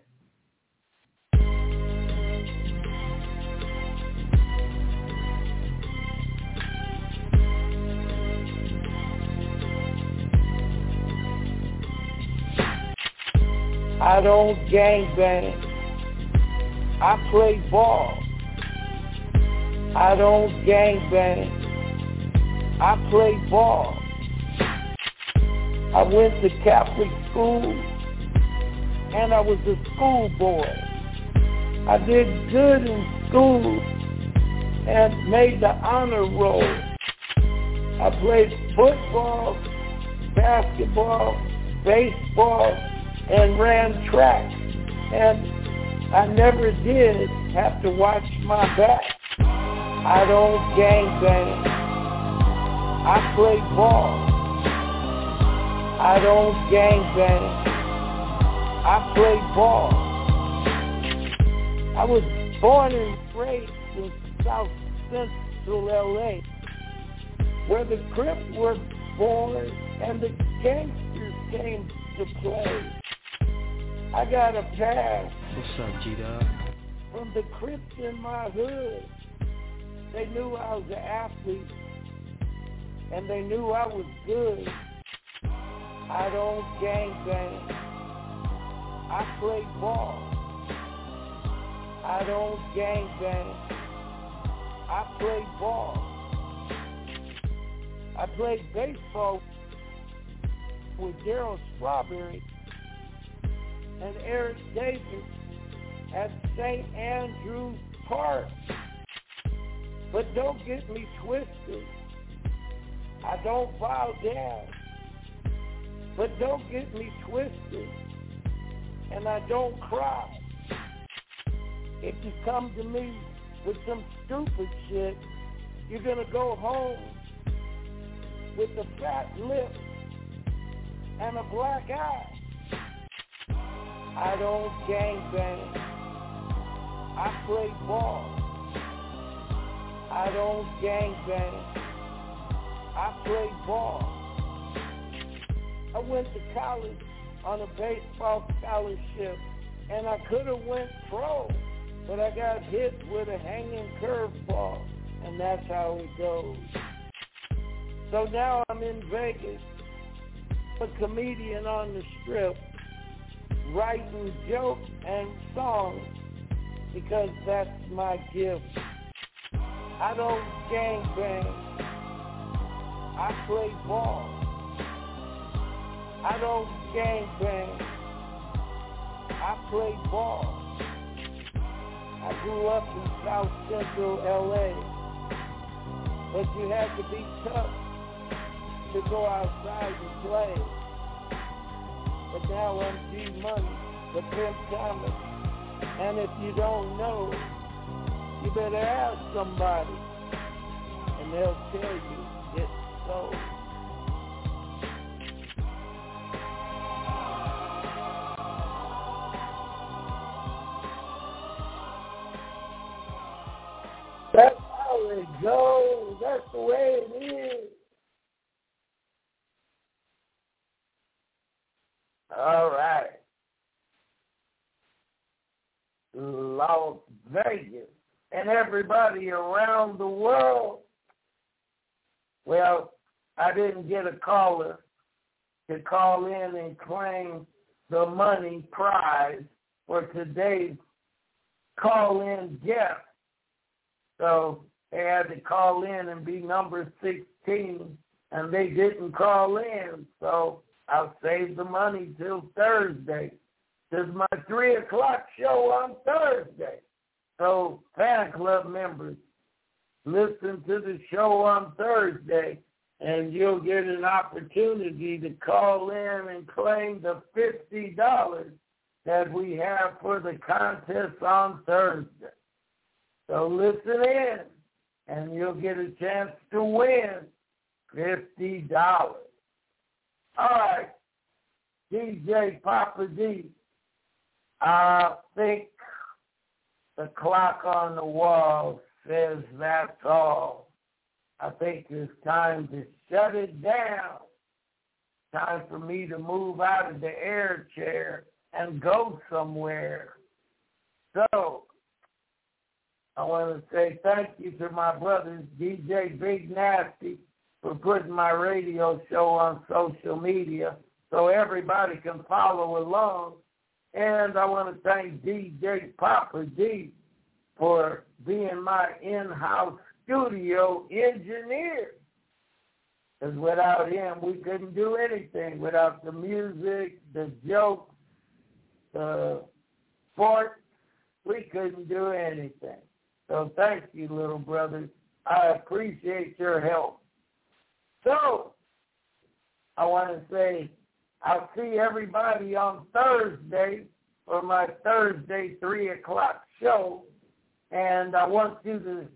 I don't gangbang, I play ball. I don't gangbang, I play ball. I went to Catholic school, and I was a schoolboy. I did good in school and made the honor roll. I played football, basketball, baseball, and ran track, and I never did have to watch my back. I don't gangbang, I play ball. I don't gangbang, I play ball. I was born and raised in South Central LA, where the Crips were born and the gangsters came to play. I got a pass. What's up, G-Dog? From the Crips in my hood. They knew I was an athlete, and they knew I was good. I don't gangbang, I play ball. I don't gangbang, I play ball. I played baseball with Darryl Strawberry and Eric Davis at St. Andrews Park. But don't get me twisted. I don't bow down. But don't get me twisted. And I don't cry. If you come to me with some stupid shit, you're going to go home with a fat lip and a black eye. I don't gangbang, I play ball. I don't gangbang, I play ball. I went to college on a baseball scholarship, and I could have went pro, but I got hit with a hanging curveball, and that's how it goes. So now I'm in Vegas, a comedian on the Strip, writing jokes and songs because that's my gift. I don't gangbang, I play ball. I don't gangbang, I play ball. I grew up in South Central LA, but you had to be tough to go outside and play. But now I'm G Money, the Pimp Thomas, and if you don't know, you better ask somebody, and they'll tell you it's so. That's how it goes. That's the way it is. All right. Las Vegas and everybody around the world. Well, I didn't get a caller to call in and claim the money prize for today's call-in guest. So they had to call in and be number 16, and they didn't call in. So I'll save the money till Thursday. This is my 3 o'clock show on Thursday. So fan club members, listen to the show on Thursday, and you'll get an opportunity to call in and claim the $50 that we have for the contest on Thursday. So listen in, and you'll get a chance to win $50. All right, DJ Papa D, I think the clock on the wall says that's all. I think it's time to shut it down. Time for me to move out of the air chair and go somewhere. So I want to say thank you to my brothers, DJ Big Nasty, for putting my radio show on social media so everybody can follow along. And I want to thank DJ Papa D for being my in-house studio engineer. Because without him, we couldn't do anything. Without the music, the jokes, the sports, we couldn't do anything. So thank you, little brothers. I appreciate your help. So I want to say I'll see everybody on Thursday for my Thursday 3 o'clock show. And I want you to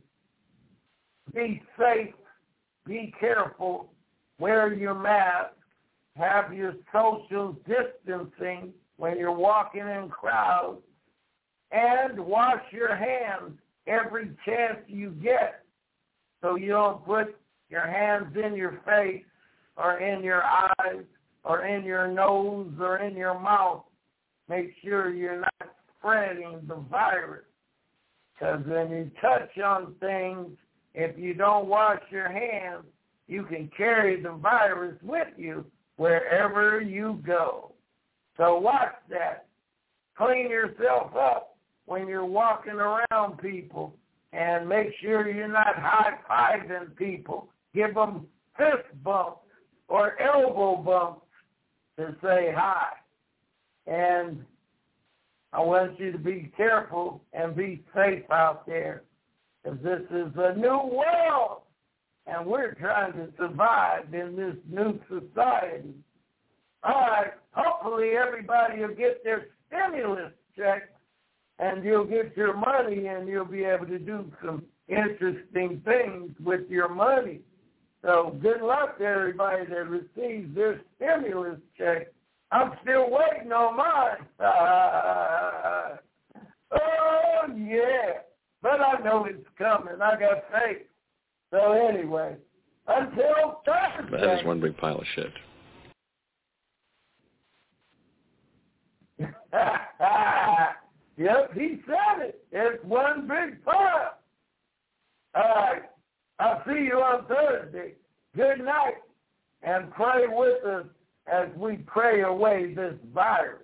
be safe, be careful, wear your mask, have your social distancing when you're walking in crowds, and wash your hands every chance you get so you don't put your hands in your face or in your eyes or in your nose or in your mouth. Make sure you're not spreading the virus. Because when you touch on things, if you don't wash your hands, you can carry the virus with you wherever you go. So watch that. Clean yourself up when you're walking around people, and make sure you're not high-fiving people. Give them fist bumps or elbow bumps to say hi. And I want you to be careful and be safe out there, because this is a new world, and we're trying to survive in this new society. All right, hopefully everybody will get their stimulus check, and you'll get your money, and you'll be able to do some interesting things with your money. So good luck to everybody that receives their stimulus check. I'm still waiting on mine. Oh, yeah. But I know it's coming. I got faith. So anyway, until Thursday. That is one big pile of shit. Yep, he said it. It's one big pile. All right. Thursday. Good night, and pray with us as we pray away this virus.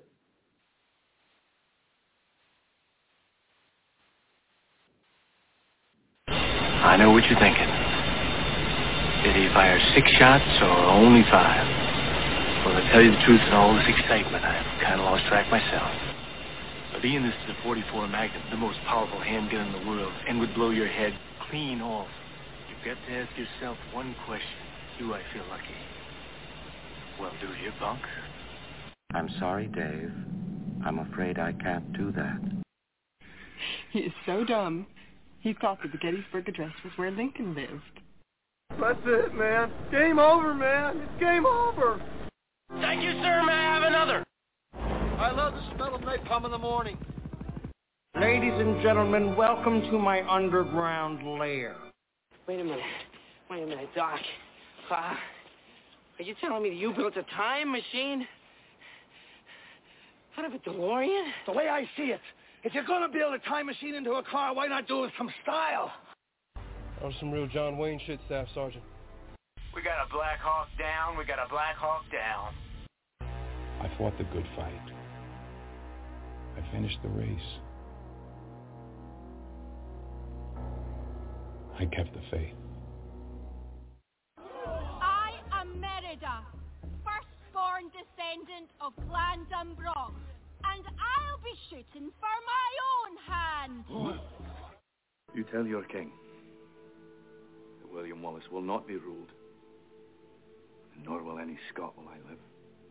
I know what you're thinking. Did he fire 6 shots or only 5? Well, to tell you the truth, in all this excitement, I've kind of lost track myself. But Ian, this is a .44 Magnum, the most powerful handgun in the world, and would blow your head clean off. You've got to ask yourself one question. Do I feel lucky? Well, do you, punk? I'm sorry, Dave. I'm afraid I can't do that. He is so dumb. He thought that the Gettysburg Address was where Lincoln lived. That's it, man. Game over, man. It's game over. Thank you, sir. May I have another? I love the smell of napalm in the morning. Ladies and gentlemen, welcome to my underground lair. Wait a minute, Doc. Are you telling me that you built a time machine out of a DeLorean? The way I see it, if you're gonna build a time machine into a car, why not do it with some style? That was some real John Wayne shit, Staff Sergeant. We got a Black Hawk down. We got a Black Hawk down. I fought the good fight. I finished the race. I kept the faith. I am Merida, firstborn descendant of Clan Dunbrog, and I'll be shooting for my own hand. You tell your king that William Wallace will not be ruled, nor will any Scot while I live.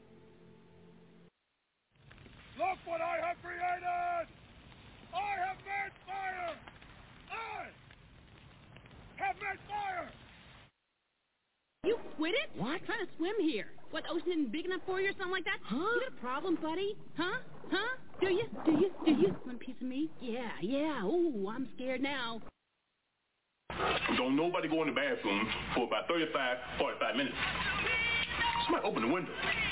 Look what I have created! I have made fire! I have made fire! You quit it? What? I'm trying to swim here. What, the ocean isn't big enough for you or something like that? Huh? You got a problem, buddy? Huh? Do you? Want a piece of me? Yeah. Ooh, I'm scared now. Don't nobody go in the bathroom for about 45 minutes. Somebody open the window.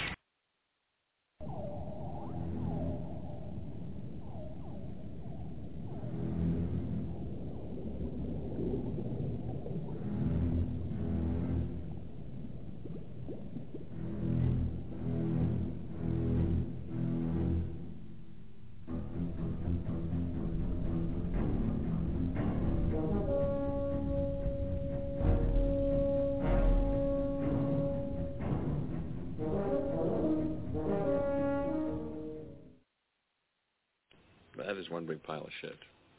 That is one big pile of shit.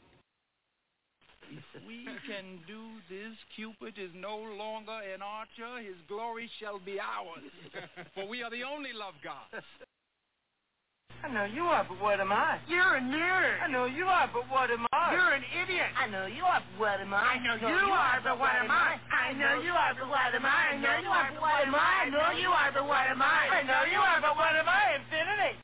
We can do this. Cupid is no longer an archer. His glory shall be ours. For we are the only love gods. I know you are, but what am I? You're a nerd. I know you are, but what am I? You're an idiot. I know you are, but what am I? I know you are, but what am I? I know you are, but what am I? I know you are, but what am I? I know you are, but what am I? I know you are, but what am I? Infinity.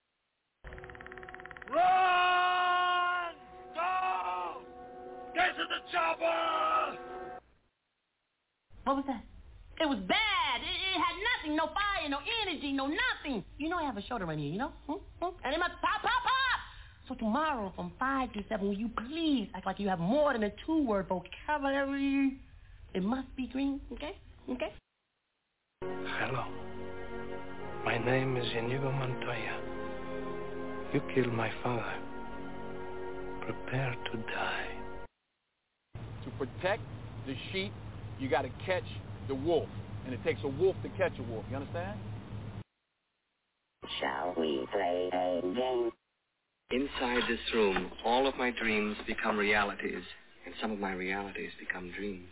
Run! Go! Get to the chopper! What was that? It was bad. It had nothing. No fire, no energy, no nothing. You know I have a show to run here, you know? And it must pop. So tomorrow from 5 to 7, will you please act like you have more than a 2-word vocabulary? It must be green, okay? Hello. My name is Inigo Montoya. You killed my father. Prepare to die. To protect the sheep, you got to catch the wolf. And it takes a wolf to catch a wolf. You understand? Shall we play a game? Inside this room, all of my dreams become realities, and some of my realities become dreams.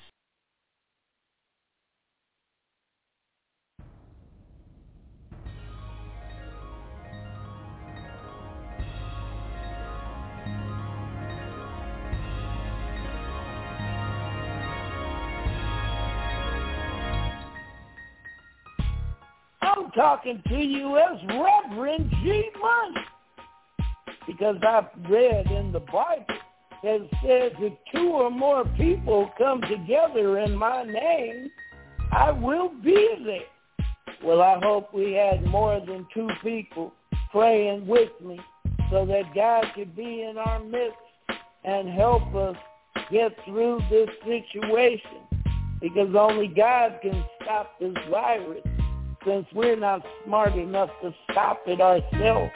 I'm talking to you as Reverend G. Money, because I've read in the Bible that it says if 2 or more people come together in my name, I will be there. Well, I hope we had more than 2 people praying with me so that God could be in our midst and help us get through this situation. because only God can stop this virus, since we're not smart enough to stop it ourselves.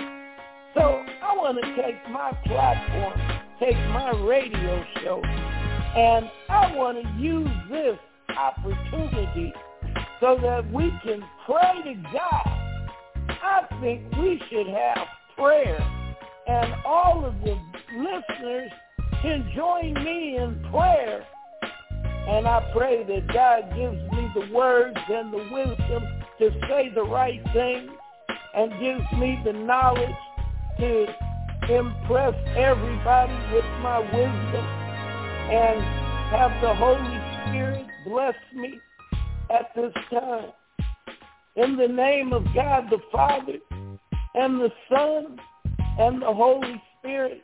So I want to take my platform, take my radio show, and I want to use this opportunity so that we can pray to God. I think we should have prayer, and all of the listeners can join me in prayer. And I pray that God gives me the words and the wisdom to say the right things, and gives me the knowledge to impress everybody with my wisdom, and have the Holy Spirit bless me at this time. In the name of God the Father, and the Son, and the Holy Spirit,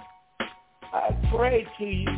I pray to you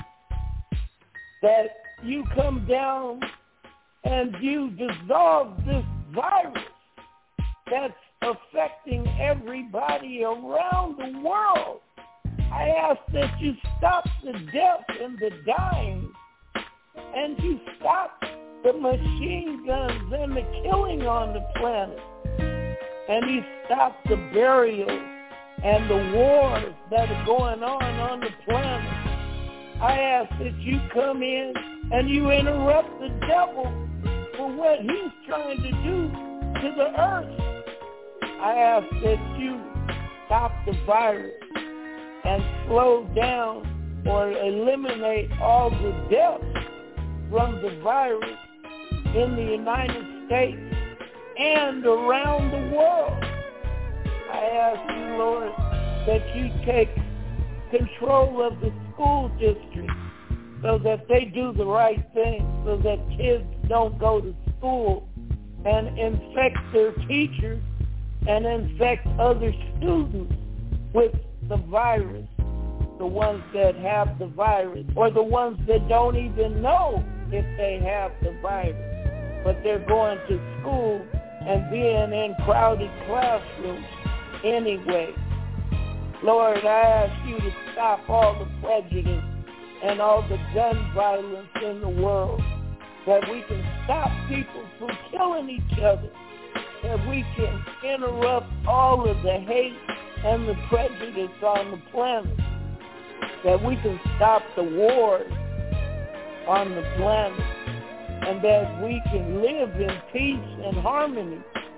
that you come down and you dissolve this virus that's affecting everybody around the world. I ask that you stop the death and the dying, and you stop the machine guns and the killing on the planet, and you stop the burials and the wars that are going on the planet. I ask that you come in and you interrupt the devil for what he's trying to do to the earth. I ask that you stop the virus and slow down or eliminate all the deaths from the virus in the United States and around the world. I ask you, Lord, that you take control of the school district so that they do the right thing, so that kids don't go to school and infect their teachers and infect other students with the virus, the ones that have the virus, or the ones that don't even know if they have the virus, but they're going to school and being in crowded classrooms anyway. Lord, I ask you to stop all the prejudice and all the gun violence in the world, that we can stop people from killing each other, that we can interrupt all of the hate and the prejudice on the planet, that we can stop the wars on the planet, and that we can live in peace and harmony,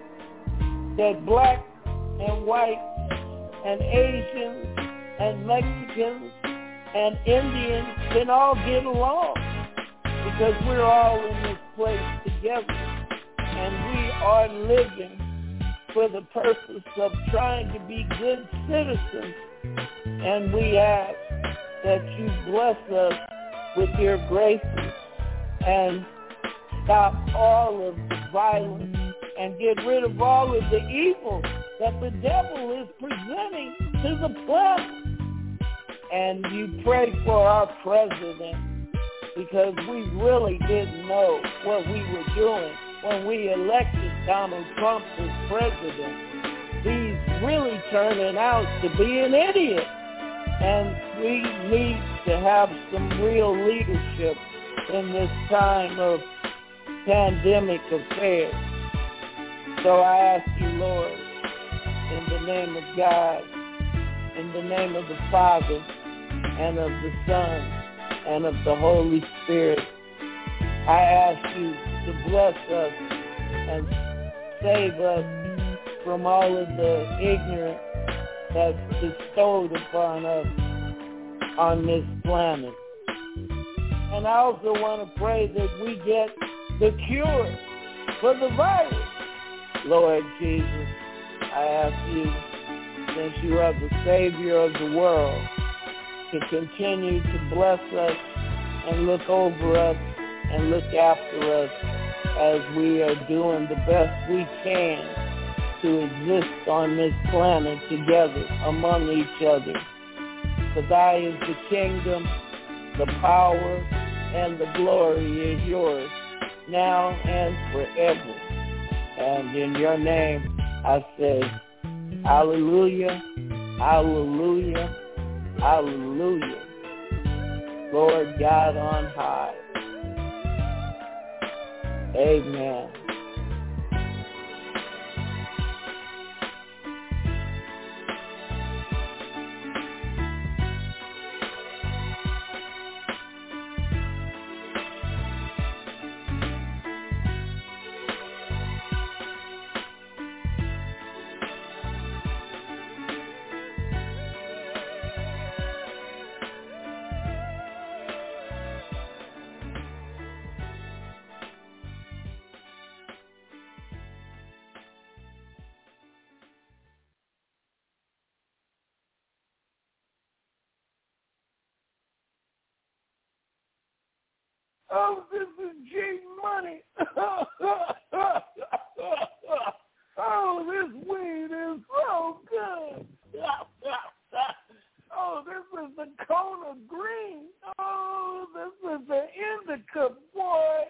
that black and white and Asians and Mexicans and Indians can all get along, because we're all in this place together, and we are living for the purpose of trying to be good citizens. And we ask that you bless us with your graces and stop all of the violence and get rid of all of the evil that the devil is presenting to the planet. And you pray for our president, because we really didn't know what we were doing when we elected Donald Trump as president. He's really turning out to be an idiot. And we need to have some real leadership in this time of pandemic affairs. So I ask you, Lord, in the name of God, in the name of the Father, and of the Son, and of the Holy Spirit, I ask you to bless us and save us from all of the ignorance that's bestowed upon us on this planet. And I also want to pray that we get the cure for the virus. Lord Jesus, I ask you, since you are the Savior of the world, to continue to bless us and look over us and look after us as we are doing the best we can to exist on this planet together among each other. For thy is the kingdom, the power, and the glory is yours, now and forever. And in your name I say, hallelujah, hallelujah, hallelujah. Lord God on high, Amen. Oh, this is G Money. Oh, this weed is so good. Oh, this is the Kona Green. Oh, this is the indica, boy.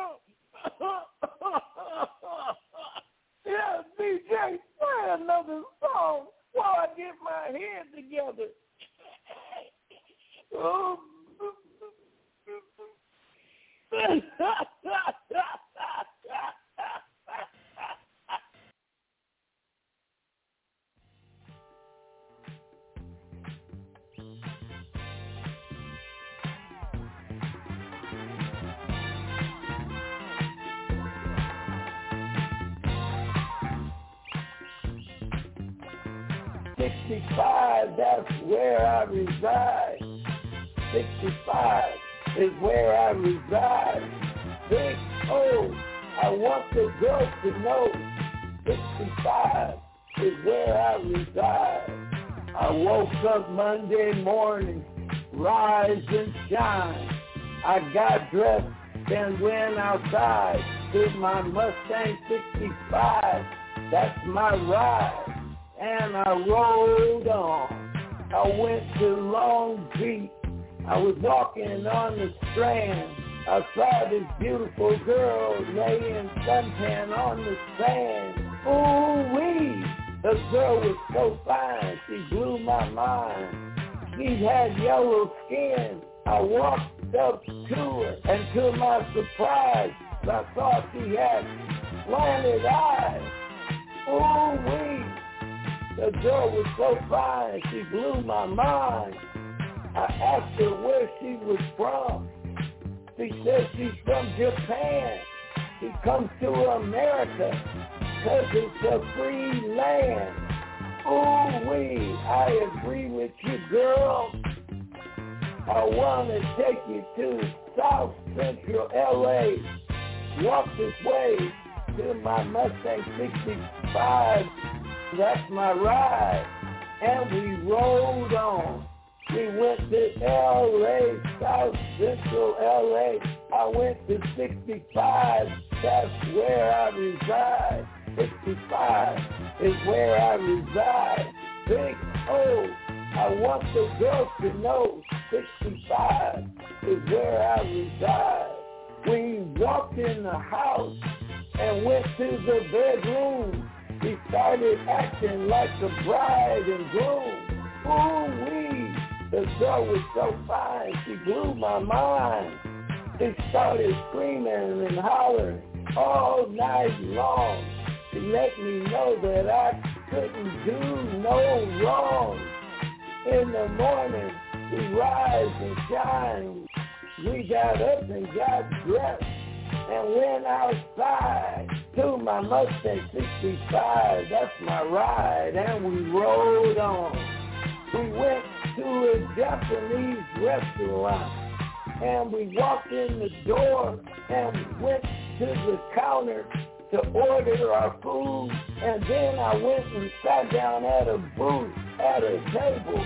Yeah, DJ, play another song while I get my head together. Oh. 65, that's where I reside. 65 is where I reside. Big O, I want the girls to know. 65 is where I reside. I woke up Monday morning, rise and shine. I got dressed and went outside to my Mustang 65. That's my ride. And I rolled on. I went to Long Beach. I was walking on the Strand. I saw this beautiful girl laying suntan on the sand. Ooh-wee! The girl was so fine, she blew my mind. She had yellow skin. I walked up to her, and to my surprise, I saw she had slanted eyes. Ooh-wee! The girl was so fine, she blew my mind. I asked her where she was from. She said she's from Japan. She comes to America because it's a free land. Ooh-wee, I agree with you, girl. I want to take you to South Central L.A. Walk this way to my Mustang 65. That's my ride. And we rolled on. We went to L.A., South Central L.A. I went to 65. That's where I reside. 65 is where I reside. Big O, I want the girls to know. 65 is where I reside. We walked in the house and went to the bedroom. We started acting like the bride and groom. Ooh-wee, the girl was so fine, she blew my mind. She started screaming and hollering all night long. She let me know that I couldn't do no wrong. In the morning, we rise and shine. We got up and got dressed and went outside to my Mustang 65. That's my ride, and we rode on. We went to a Japanese restaurant, and we walked in the door, and we went to the counter to order our food, and then I went and sat down at a booth at a table.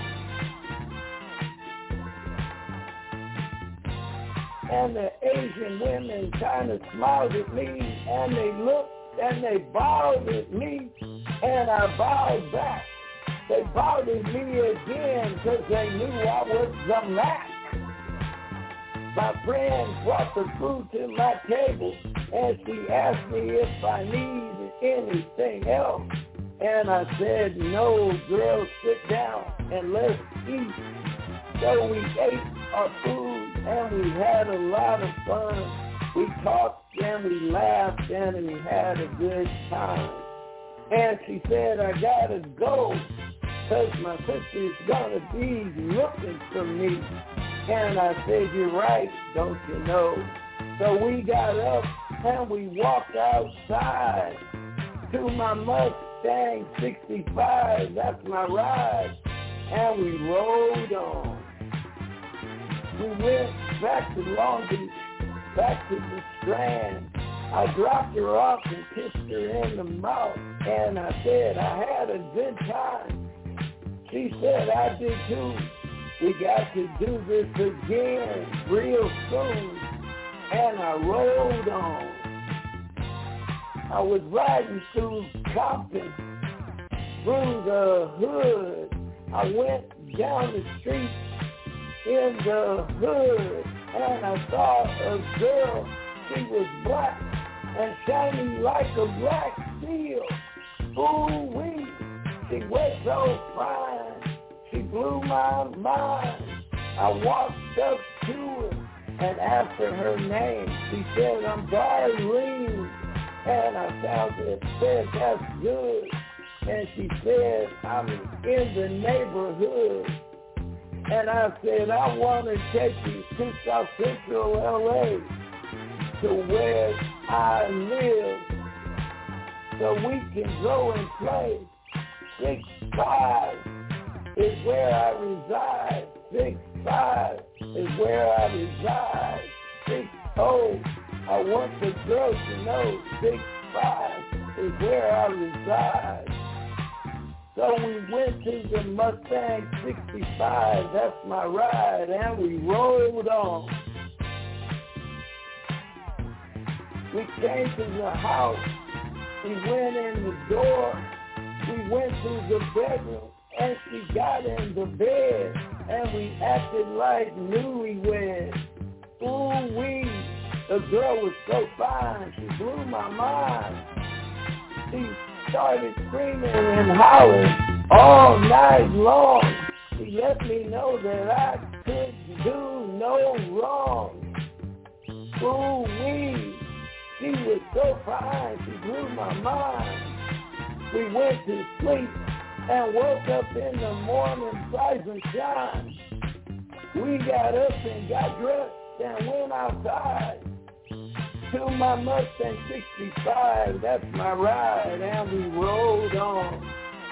And the Asian women kind of smiled at me, and they looked and they bowed at me, and I bowed back. They bowed at me again because they knew I was the Mac. My friend brought the food to my table, and she asked me if I needed anything else. And I said, no, girl, sit down and let's eat. So we ate our food, and we had a lot of fun. We talked and we laughed and we had a good time. And she said, I gotta go, 'cause my sister's gonna be looking for me. And I said, you're right, don't you know? So we got up and we walked outside to my Mustang 65, that's my ride, and we rode on. We went back to Long Beach, back to the Strand. I dropped her off and kissed her in the mouth, and I said I had a good time. She said I did too. We got to do this again real soon, and I rode on. I was riding through Compton, through the hood. I went down the street in the hood, and I saw a girl. She was black and shiny like a black steel. Ooh-wee, she was so fine. She blew my mind. I walked up to her and asked her name. She said, I'm Darlene. And I found it, said, that's good. And she said, I'm in the neighborhood. And I said, I want to take you to South Central LA, to where I live, so we can go and play. 6-5 is where I reside. 6-5 is where I reside. 6-0, I want the girls to know 6-5 is where I reside. So we went to the Mustang 65, that's my ride, and we rode on. We came to the house, we went in the door, we went to the bedroom, and she got in the bed, and we acted like newlyweds. Ooh-wee, the girl was so fine, she blew my mind. She started screaming and hollering all night long. She let me know that I couldn't do no wrong. Ooh-wee, she was so fine, she blew my mind. We went to sleep and woke up in the morning, rise and shine. We got up and got dressed and went outside to my Mustang 65, that's my ride, and we rode on.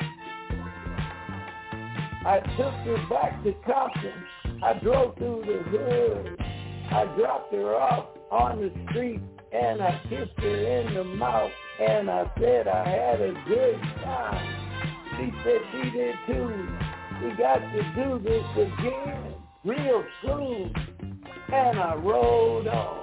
I took her back to Compton. I drove through the hood. I dropped her off on the street, and I kissed her in the mouth, and I said I had a good time. She said she did too. We got to do this again real soon, and I rode on.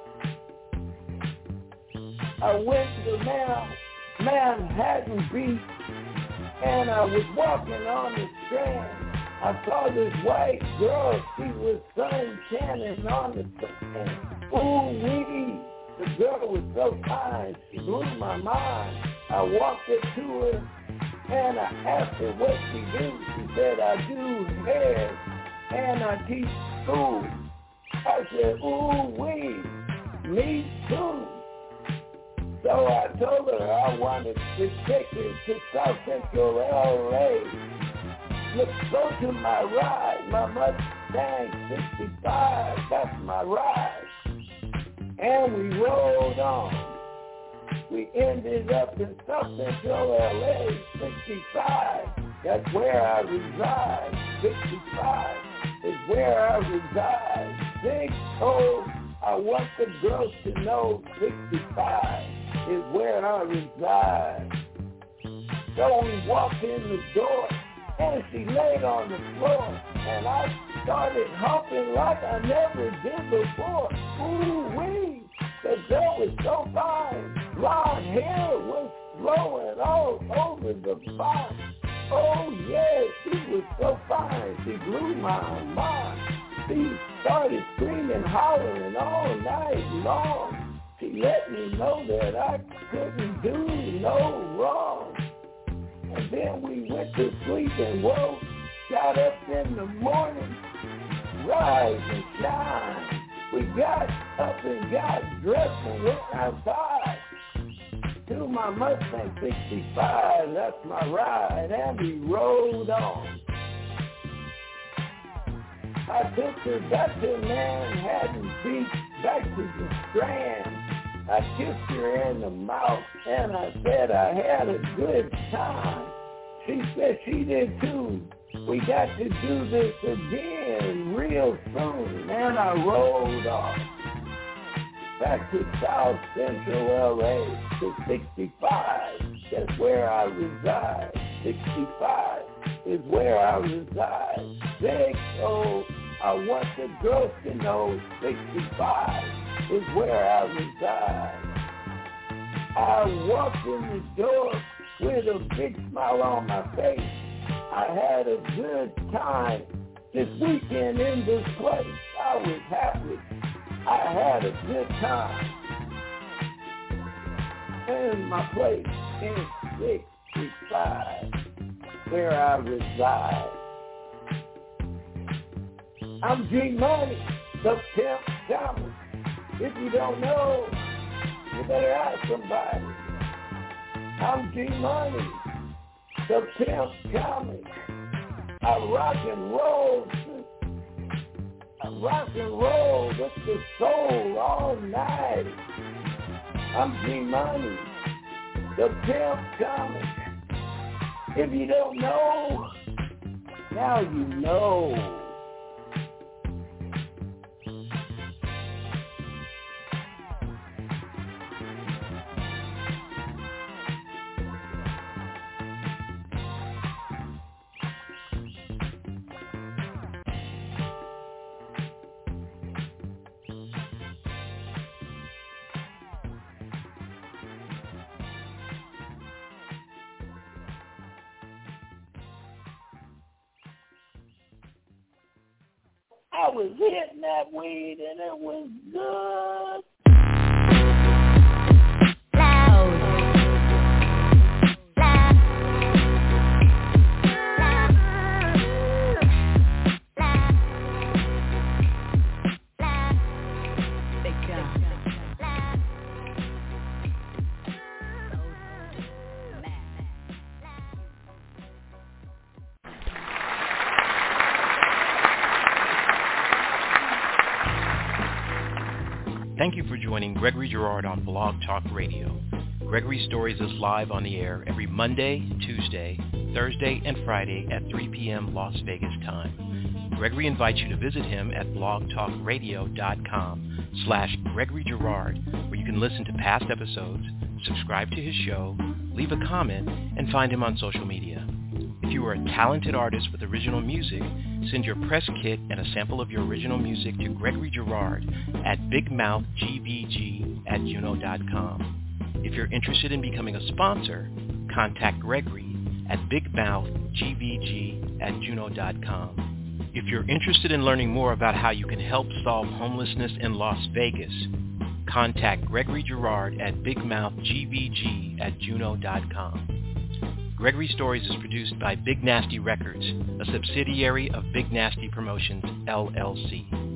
I went to Manhattan Beach, and I was walking on the Strand. I saw this white girl, she was sun tanning on the sand. Ooh-wee, the girl was so fine, she blew my mind. I walked up to her, and I asked her what she do. She said, I do hair, and I teach school. I said, ooh-wee, me too. So I told her I wanted to take her to South Central LA. Look, go to my ride, my Mustang 65, that's my ride. And we rode on. We ended up in South Central LA, 65, that's where I reside. 65 is where I reside. 6-0, I want the girls to know 65 is where I reside. So we walked in the door, and she laid on the floor, and I started humping like I never did before. Ooh-wee, the girl was so fine. Blonde hair was flowing all over the body. Oh, yeah, she was so fine. She blew my mind. She started screaming, hollering all night long. She let me know that I couldn't do no wrong. And then we went to sleep and woke, got up in the morning, rise and shine. We got up and got dressed and went outside to my Mustang 65. That's my ride, and we rode on. I took her back to Manhattan Beach, back to the Strand. I kissed her in the mouth, and I said I had a good time. She said she did too. We got to do this again real soon. And I rolled off back to South Central LA to 65. That's where I reside. 65 is where I reside. Oh, I want the girls to know 65 is where I reside. I walked in the door with a big smile on my face. I had a good time this weekend in this place. I was happy. I had a good time. In my place in 65, where I reside. I'm G-Money, the pimp comic. If you don't know, you better ask somebody. I'm G-Money, the pimp comic. I rock and roll. I rock and roll with the soul all night. I'm G-Money, the pimp comic. If you don't know, now you know. I was hitting that weed and it was good. Thank you for joining Gregory Girard on Blog Talk Radio. Gregory Stories is live on the air every Monday, Tuesday, Thursday, and Friday at 3 p.m. Las Vegas time. Gregory invites you to visit him at blogtalkradio.com/Gregory Girard, where you can listen to past episodes, subscribe to his show, leave a comment, and find him on social media. If you are a talented artist with original music, send your press kit and a sample of your original music to Gregory Girard at bigmouthgbg@juno.com. If you're interested in becoming a sponsor, contact Gregory at bigmouthgbg@juno.com. If you're interested in learning more about how you can help solve homelessness in Las Vegas, contact Gregory Girard at bigmouthgbg@juno.com. Gregory Stories is produced by Big Nasty Records, a subsidiary of Big Nasty Promotions, LLC.